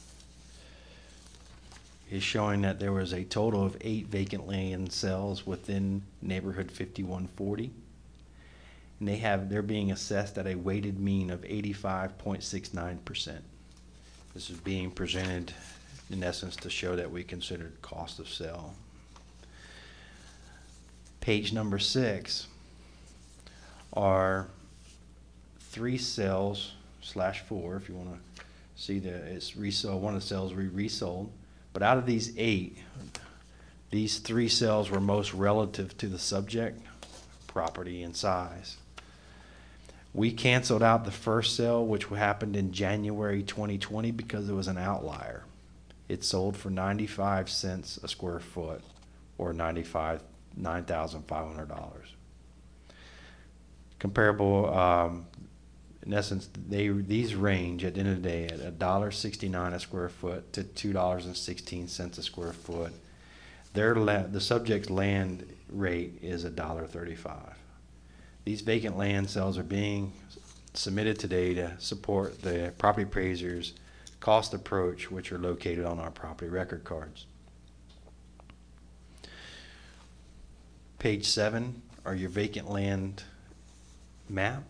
is showing that there was a total of 8 vacant land sales within neighborhood 5140. And they're being assessed at a weighted mean of 85.69%. This is being presented in essence to show that we considered cost of sale. Page number 6 are 3 sales / 4, if you want to see that it's resold. One of the sales we resold, but out of these 8, these 3 sales were most relative to the subject property in size. We canceled out the first sale, which happened in January 2020, because it was an outlier. It sold for 95 cents a square foot, or $9,500. Comparable, in essence, these range at the end of the day at $1.69 a square foot to $2.16 a square foot. The subject's land rate is $1.35. These vacant land sales are being submitted today to support the property appraiser's cost approach, which are located on our property record cards. Page 7 are your vacant land map.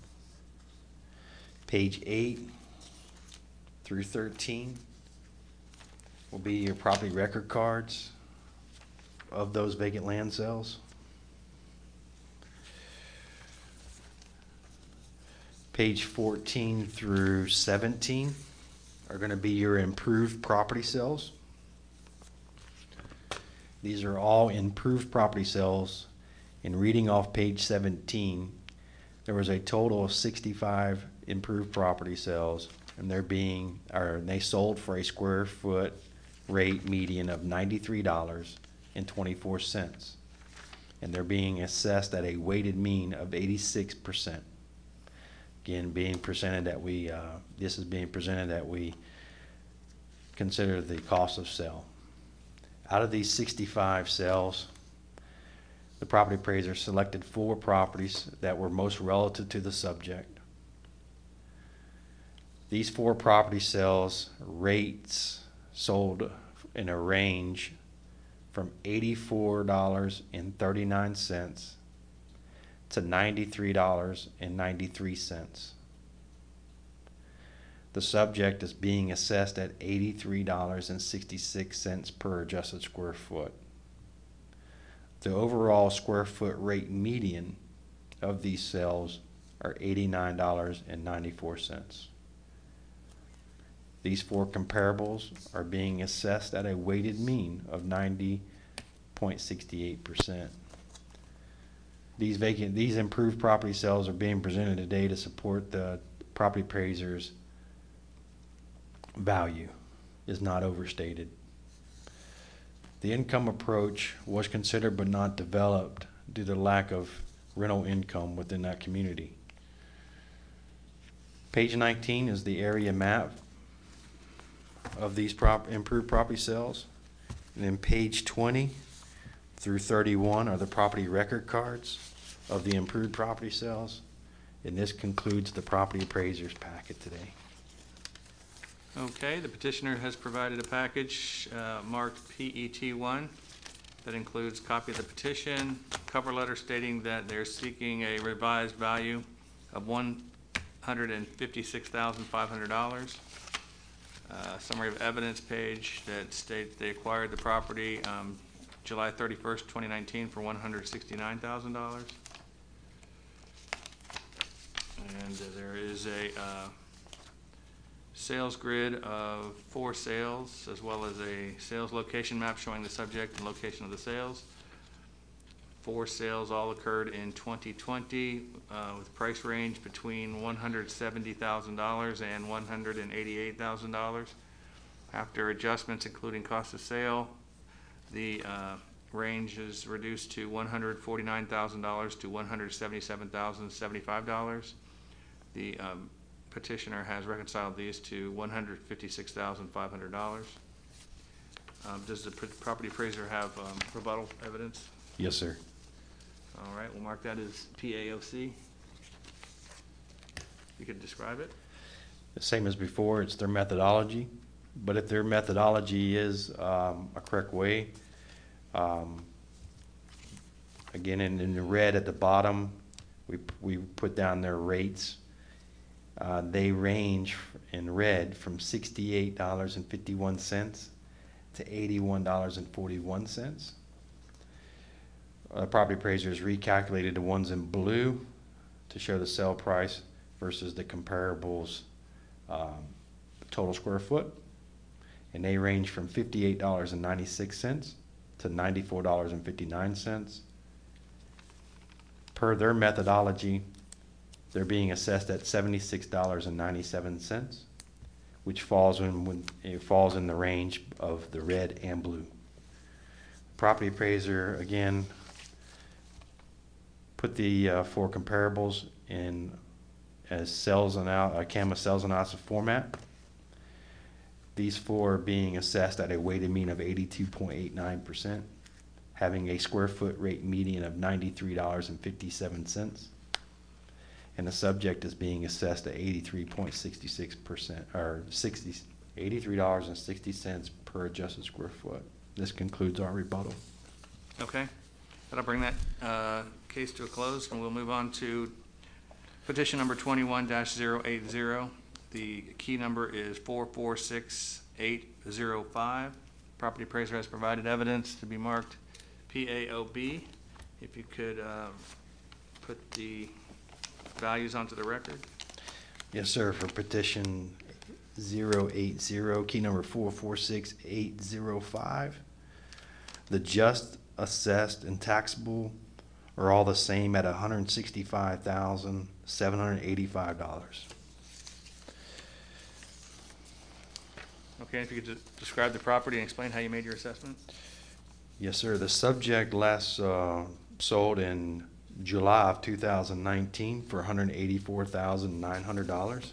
Page 8 through 13 will be your property record cards of those vacant land sales. Page 14 through 17 are going to be your improved property sales. These are all improved property sales. In reading off page 17, there was a total of 65 improved property sales, and they sold for a square foot rate median of $93.24, and they're being assessed at a weighted mean of 86%. Again, this is being presented that we consider the cost of sale. Out of these 65 sales, the property appraiser selected 4 properties that were most relative to the subject. These 4 property sales rates sold in a range from $84.39 to $93.93. The subject is being assessed at $83.66 per adjusted square foot. The overall square foot rate median of these sales are $89.94. These four comparables are being assessed at a weighted mean of 90.68%. These improved property sales are being presented today to support the property appraiser's value is not overstated. The income approach was considered but not developed due to the lack of rental income within that community. Page 19 is the area map of these improved property sales. And then page 20 through 31 are the property record cards of the improved property sales. And this concludes the property appraiser's packet today. Okay, the petitioner has provided a package marked PET1 that includes a copy of the petition, cover letter stating that they're seeking a revised value of $156,500. Summary of evidence page that states they acquired the property July 31st, 2019 for $169,000. And there is a sales grid of 4 sales, as well as a sales location map showing the subject and location of the sales. 4 sales all occurred in 2020 with price range between $170,000 and $188,000. After adjustments including cost of sale, the range is reduced to $149,000 to $177,075. The petitioner has reconciled these to $156,500. Does the property appraiser have rebuttal evidence? Yes, sir. All right, we'll mark that as PAOC. You could describe it? The same as before, it's their methodology. But if their methodology is a correct way, again, in the red at the bottom, we put down their rates. They range in red from $68.51 to $81.41. Property appraisers recalculated the ones in blue to show the sale price versus the comparables total square foot. And they range from $58.96 to $94.59. Per their methodology, they're being assessed at $76.97, which falls in the range of the red and blue. Property appraiser again put the 4 comparables in as CAMA sales analysis format. These 4 are being assessed at a weighted mean of 82.89%, having a square foot rate median of $93.57. And the subject is being assessed at 83.66%, or $83.60 per adjusted square foot. This concludes our rebuttal. Okay, that'll bring that case to a close, and we'll move on to petition number 21-080. The key number is 446805. Property appraiser has provided evidence to be marked PAOB. If you could put the values onto the record. Yes, sir. For petition 080, key number 446805, the just, assessed, and taxable are all the same at $165,785. Okay, if you could describe the property and explain how you made your assessment. Yes, sir. The subject last sold in July of 2019 for $184,900.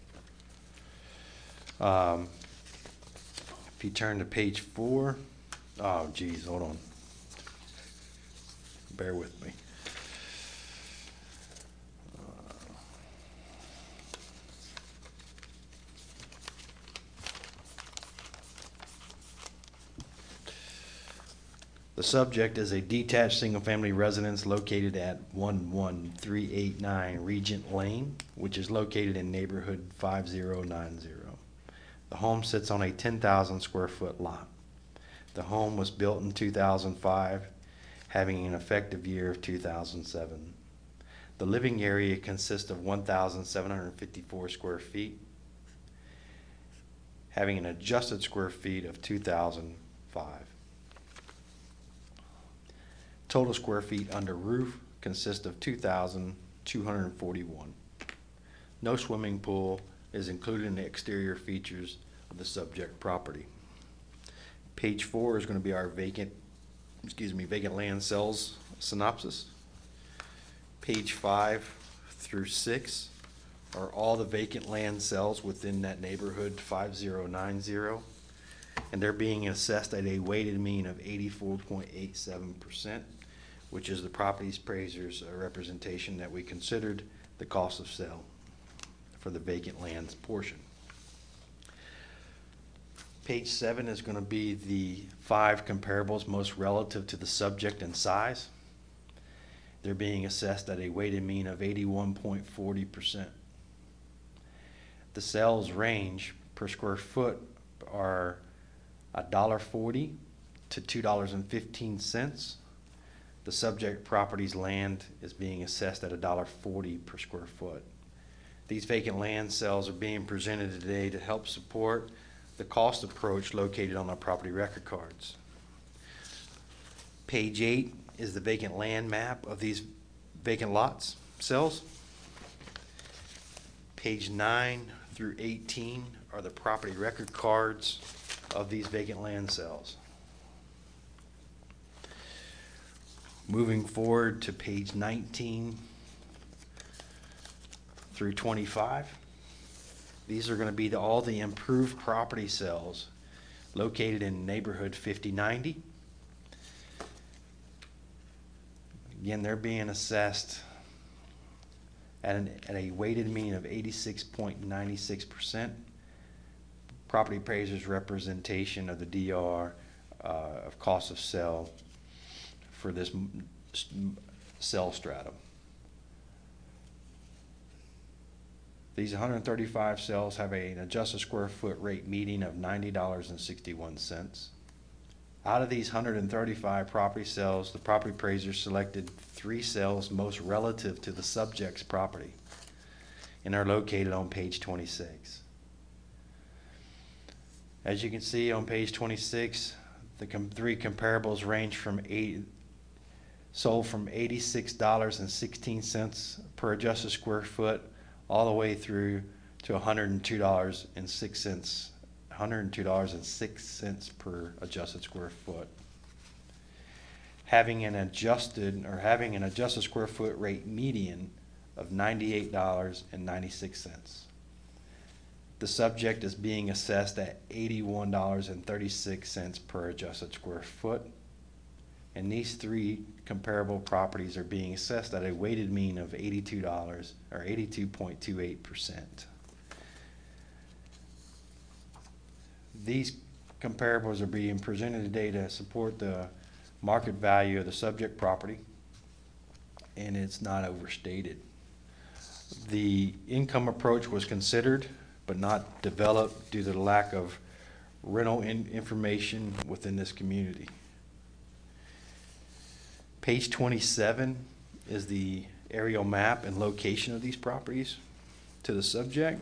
If you turn to page 4, oh geez, hold on. Bear with me. The subject is a detached single-family residence located at 11389 Regent Lane, which is located in neighborhood 5090. The home sits on a 10,000 square foot lot. The home was built in 2005, having an effective year of 2007. The living area consists of 1,754 square feet. having an adjusted square feet of 2,005. Total square feet under roof consists of 2,241. No swimming pool is included in the exterior features of the subject property. Page 4 is going to be our vacant land sales synopsis. Page 5 through 6 are all the vacant land sales within that neighborhood 5090, and they're being assessed at a weighted mean of 84.87%, which is the property appraiser's representation that we considered the cost of sale for the vacant lands portion. Page 7 is going to be the 5 comparables most relative to the subject and size. They're being assessed at a weighted mean of 81.40%. The sales range per square foot are $1.40 to $2.15. The subject property's land is being assessed at $1.40 per square foot. These vacant land sales are being presented today to help support the cost approach located on our property record cards. Page 8 is the vacant land map of these vacant lots sales. Page 9 through 18 are the property record cards of these vacant land sales. Moving forward to page 19 through 25. These are going to be all the improved property sales located in neighborhood 5090. Again, they're being assessed at a weighted mean of 86.96%. Property appraiser's representation of the DR of cost of sale for this sale stratum. These 135 sales have an adjusted square foot rate median of $90.61. Out of these 135 property sales, the property appraiser selected 3 sales most relative to the subject's property and are located on page 26. As you can see on page 26, the 3 comparables range from sold from $86.16 per adjusted square foot all the way through to $102.06 per adjusted square foot. Having an adjusted square foot rate median of $98.96. The subject is being assessed at $81.36 per adjusted square foot. And these 3 comparable properties are being assessed at a weighted mean of $82 or 82.28%. These comparables are being presented today to support the market value of the subject property, and it's not overstated. The income approach was considered but not developed due to the lack of rental information within this community. Page 27 is the aerial map and location of these properties to the subject.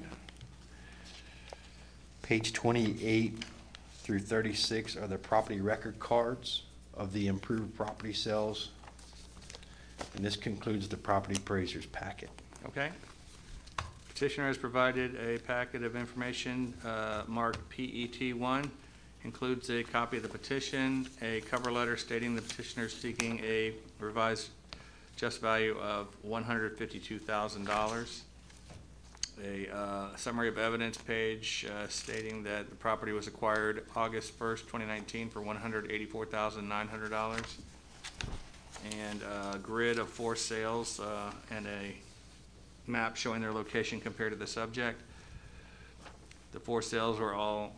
Page 28 through 36 are the property record cards of the improved property sales. And this concludes the property appraiser's packet. Okay. Petitioner has provided a packet of information marked PET1. Includes a copy of the petition, a cover letter stating the petitioner is seeking a revised just value of $152,000. A summary of evidence page stating that the property was acquired August 1st, 2019 for $184,900. And a grid of 4 sales and a map showing their location compared to the subject. The 4 sales were all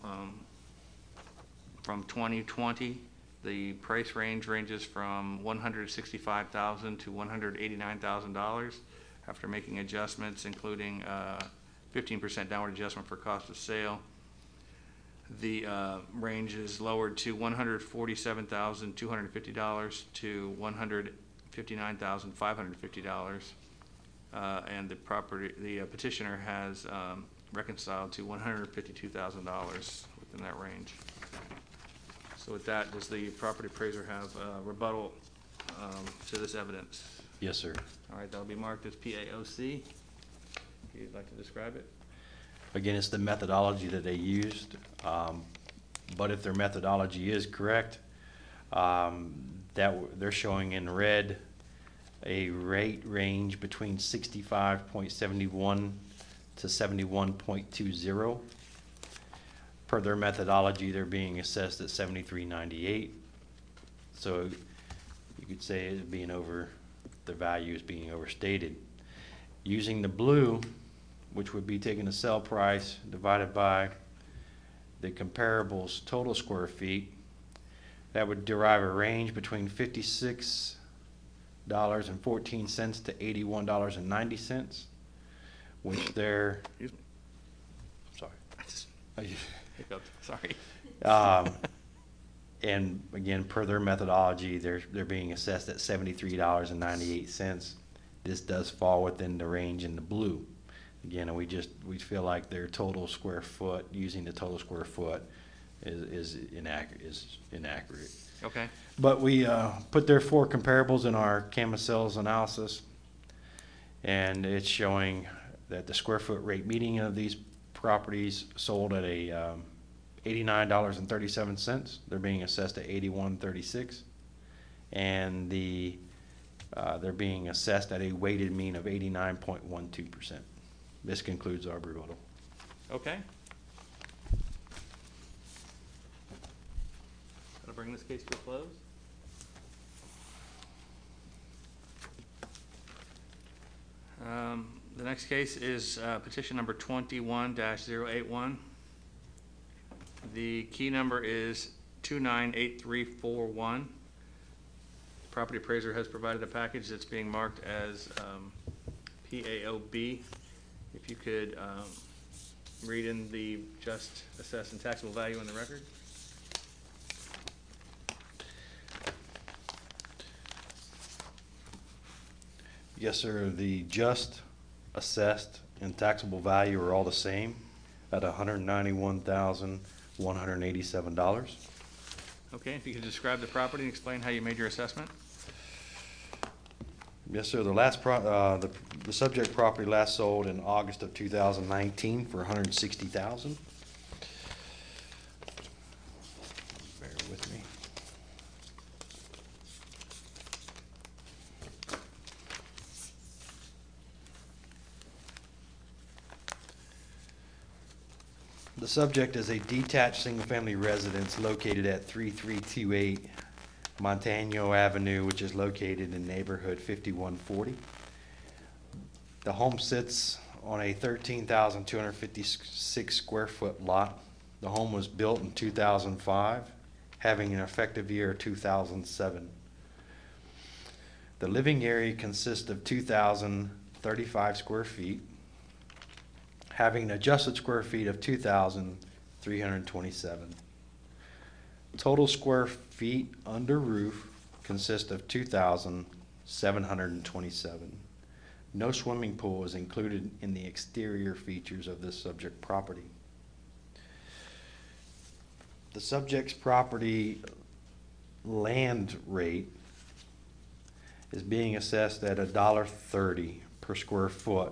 from 2020. The price ranges from $165,000 to $189,000 after making adjustments, including 15% downward adjustment for cost of sale. The range is lowered to $147,250 to $159,550. And the petitioner has reconciled to $152,000 within that range. So with that, does the property appraiser have a rebuttal to this evidence? Yes, sir. All right, that'll be marked as PAOC. If you'd like to describe it. Again, it's the methodology that they used, but if their methodology is correct, they're showing in red a rate range between 65.71 to 71.20. Per their methodology, they're being assessed at $73.98. So you could say it being over, the value is being overstated. Using the blue, which would be taking the sell price divided by the comparable's total square feet, that would derive a range between $56.14 to $81.90, which they're, Excuse me. sorry. I just hiccuped. Sorry. And again, per their methodology, they're being assessed at $73.98. This does fall within the range in the blue. Again, and we feel like their total square foot, using the total square foot, is inaccurate. Okay. But we put their four comparables in our Canvas sales analysis, and it's showing that the square foot rate median of these properties sold at a $89.37. They're being assessed at $81.36, and they're being assessed at a weighted mean of 89.12%. This concludes our rebuttal. Okay. That'll bring this case to a close. The next case is petition number 21-081. The key number is 298341. The property appraiser has provided a package that's being marked as PAOB. If you could read in the just assessed and taxable value in the record. Yes, sir. The just, assessed, and taxable value are all the same at $191,187. Okay, if you could describe the property and explain how you made your assessment. Yes, sir. The subject property last sold in August of 2019 for $160,000. Bear with me. The subject is a detached single-family residence located at 3328 Montano Avenue, which is located in neighborhood 5140. The home sits on a 13,256 square foot lot. The home was built in 2005, having an effective year of 2007. The living area consists of 2,035 square feet, having an adjusted square feet of 2,327. Total square feet under roof consist of 2,727. No swimming pool is included in the exterior features of this subject property. The subject's property land rate is being assessed at $1.30 per square foot.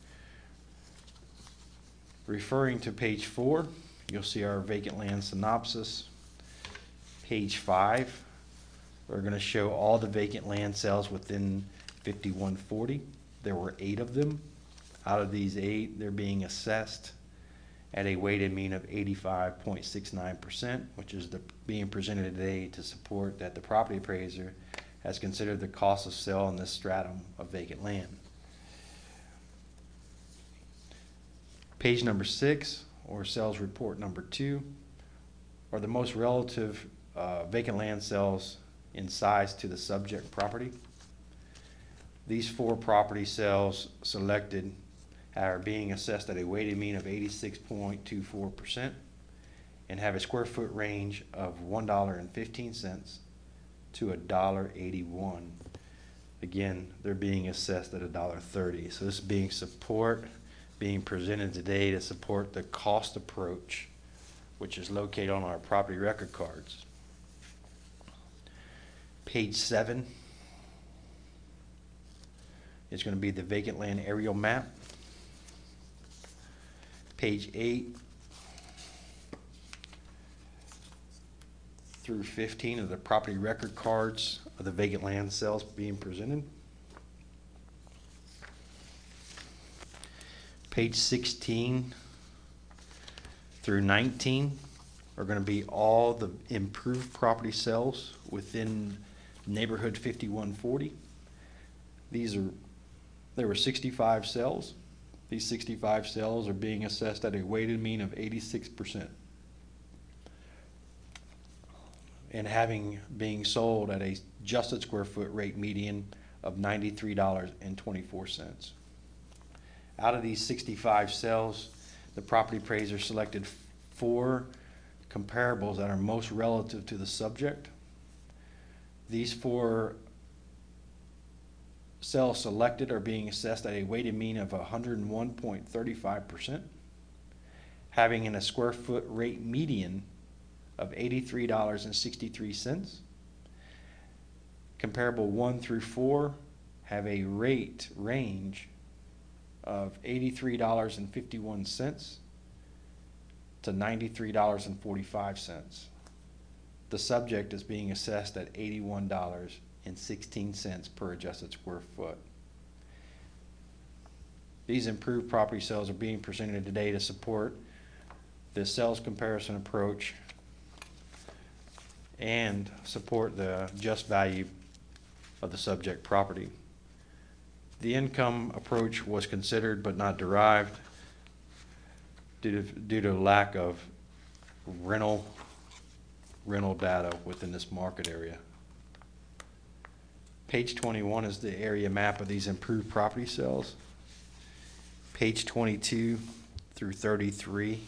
Referring to page 4, you'll see our vacant land synopsis. Page 5, we're going to show all the vacant land sales within 5140. There were 8 of them. Out of these 8, they're being assessed at a weighted mean of 85.69%, which is being presented today to support that the property appraiser has considered the cost of sale in this stratum of vacant land. Page number 6, or sales report number 2, are the most relative vacant land sales in size to the subject property. These 4 property sales selected are being assessed at a weighted mean of 86.24% and have a square foot range of $1.15 to $1.81. Again, they're being assessed at $1.30. So this is being support being presented today to support the cost approach, which is located on our property record cards. Page 7 is going to be the vacant land aerial map. Page 8 through 15 are the property record cards of the vacant land sales being presented. Page 16 through 19 are going to be all the improved property sales within neighborhood 5140. There were 65 sales. These 65 sales are being assessed at a weighted mean of 86%. And being sold at a adjusted square foot rate median of $93.24. Out of these 65 sales, the property appraiser selected 4 comparables that are most relative to the subject. These 4 sales selected are being assessed at a weighted mean of 101.35%, having a square foot rate median of $83.63. Comparable 1 through 4 have a rate range of $83.51 to $93.45. The subject is being assessed at $81.16 per adjusted square foot. These improved property sales are being presented today to support the sales comparison approach and support the just value of the subject property. The income approach was considered but not derived due to lack of rental data within this market area. Page 21 is the area map of these improved property sales. Page 22 through 33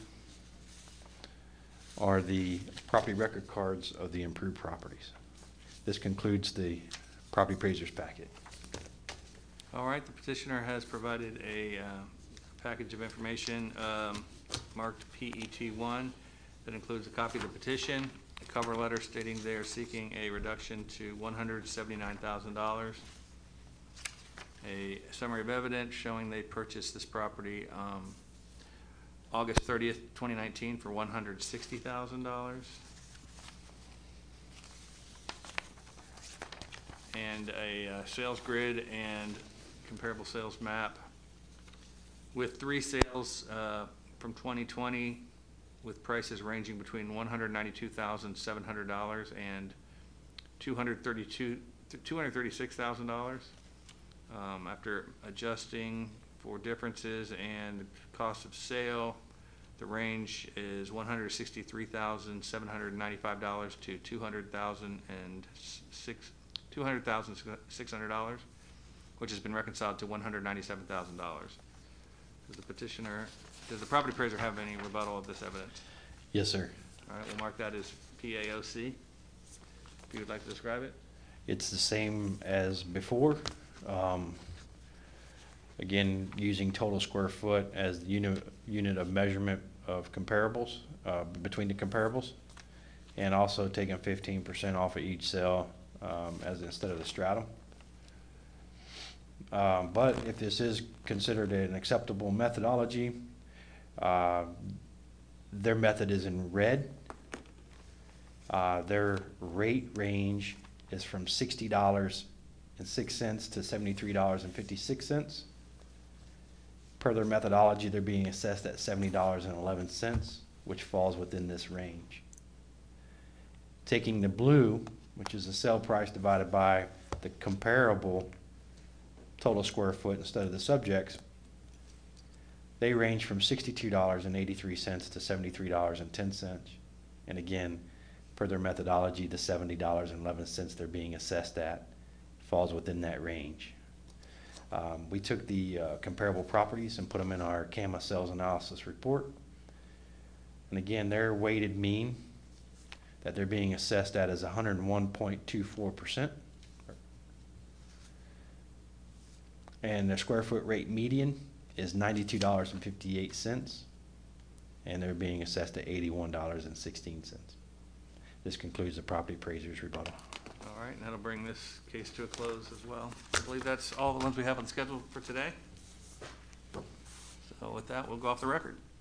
are the property record cards of the improved properties. This concludes the property appraiser's packet. All right, the petitioner has provided a package of information marked PET1 that includes a copy of the petition, a cover letter stating they are seeking a reduction to $179,000, a summary of evidence showing they purchased this property August 30th, 2019 for $160,000, and a sales grid and comparable sales map with 3 sales from 2020 with prices ranging between $192,700 and $236,000. After adjusting for differences and cost of sale, the range is $163,795 to $200,600, which has been reconciled to $197,000. Does the property appraiser have any rebuttal of this evidence? Yes, sir. All right, we'll mark that as PAOC. If you would like to describe it. It's the same as before. Again, using total square foot as the unit of measurement of comparables, between the comparables, and also taking 15% off of each sale as instead of the stratum. But if this is considered an acceptable methodology, their method is in red. Their rate range is from $60.06 to $73.56. Per their methodology, they're being assessed at $70.11, which falls within this range. Taking the blue, which is the sale price divided by the comparable total square foot instead of the subjects, they range from $62.83 to $73.10. And again, per their methodology, the $70.11 they're being assessed at falls within that range. We took the comparable properties and put them in our CAMA sales analysis report. And again, their weighted mean that they're being assessed at is 101.24%. And their square foot rate median is $92.58, and they're being assessed at $81.16. This concludes the property appraiser's rebuttal. All right, and that'll bring this case to a close as well. I believe that's all the ones we have on schedule for today. So with that, we'll go off the record.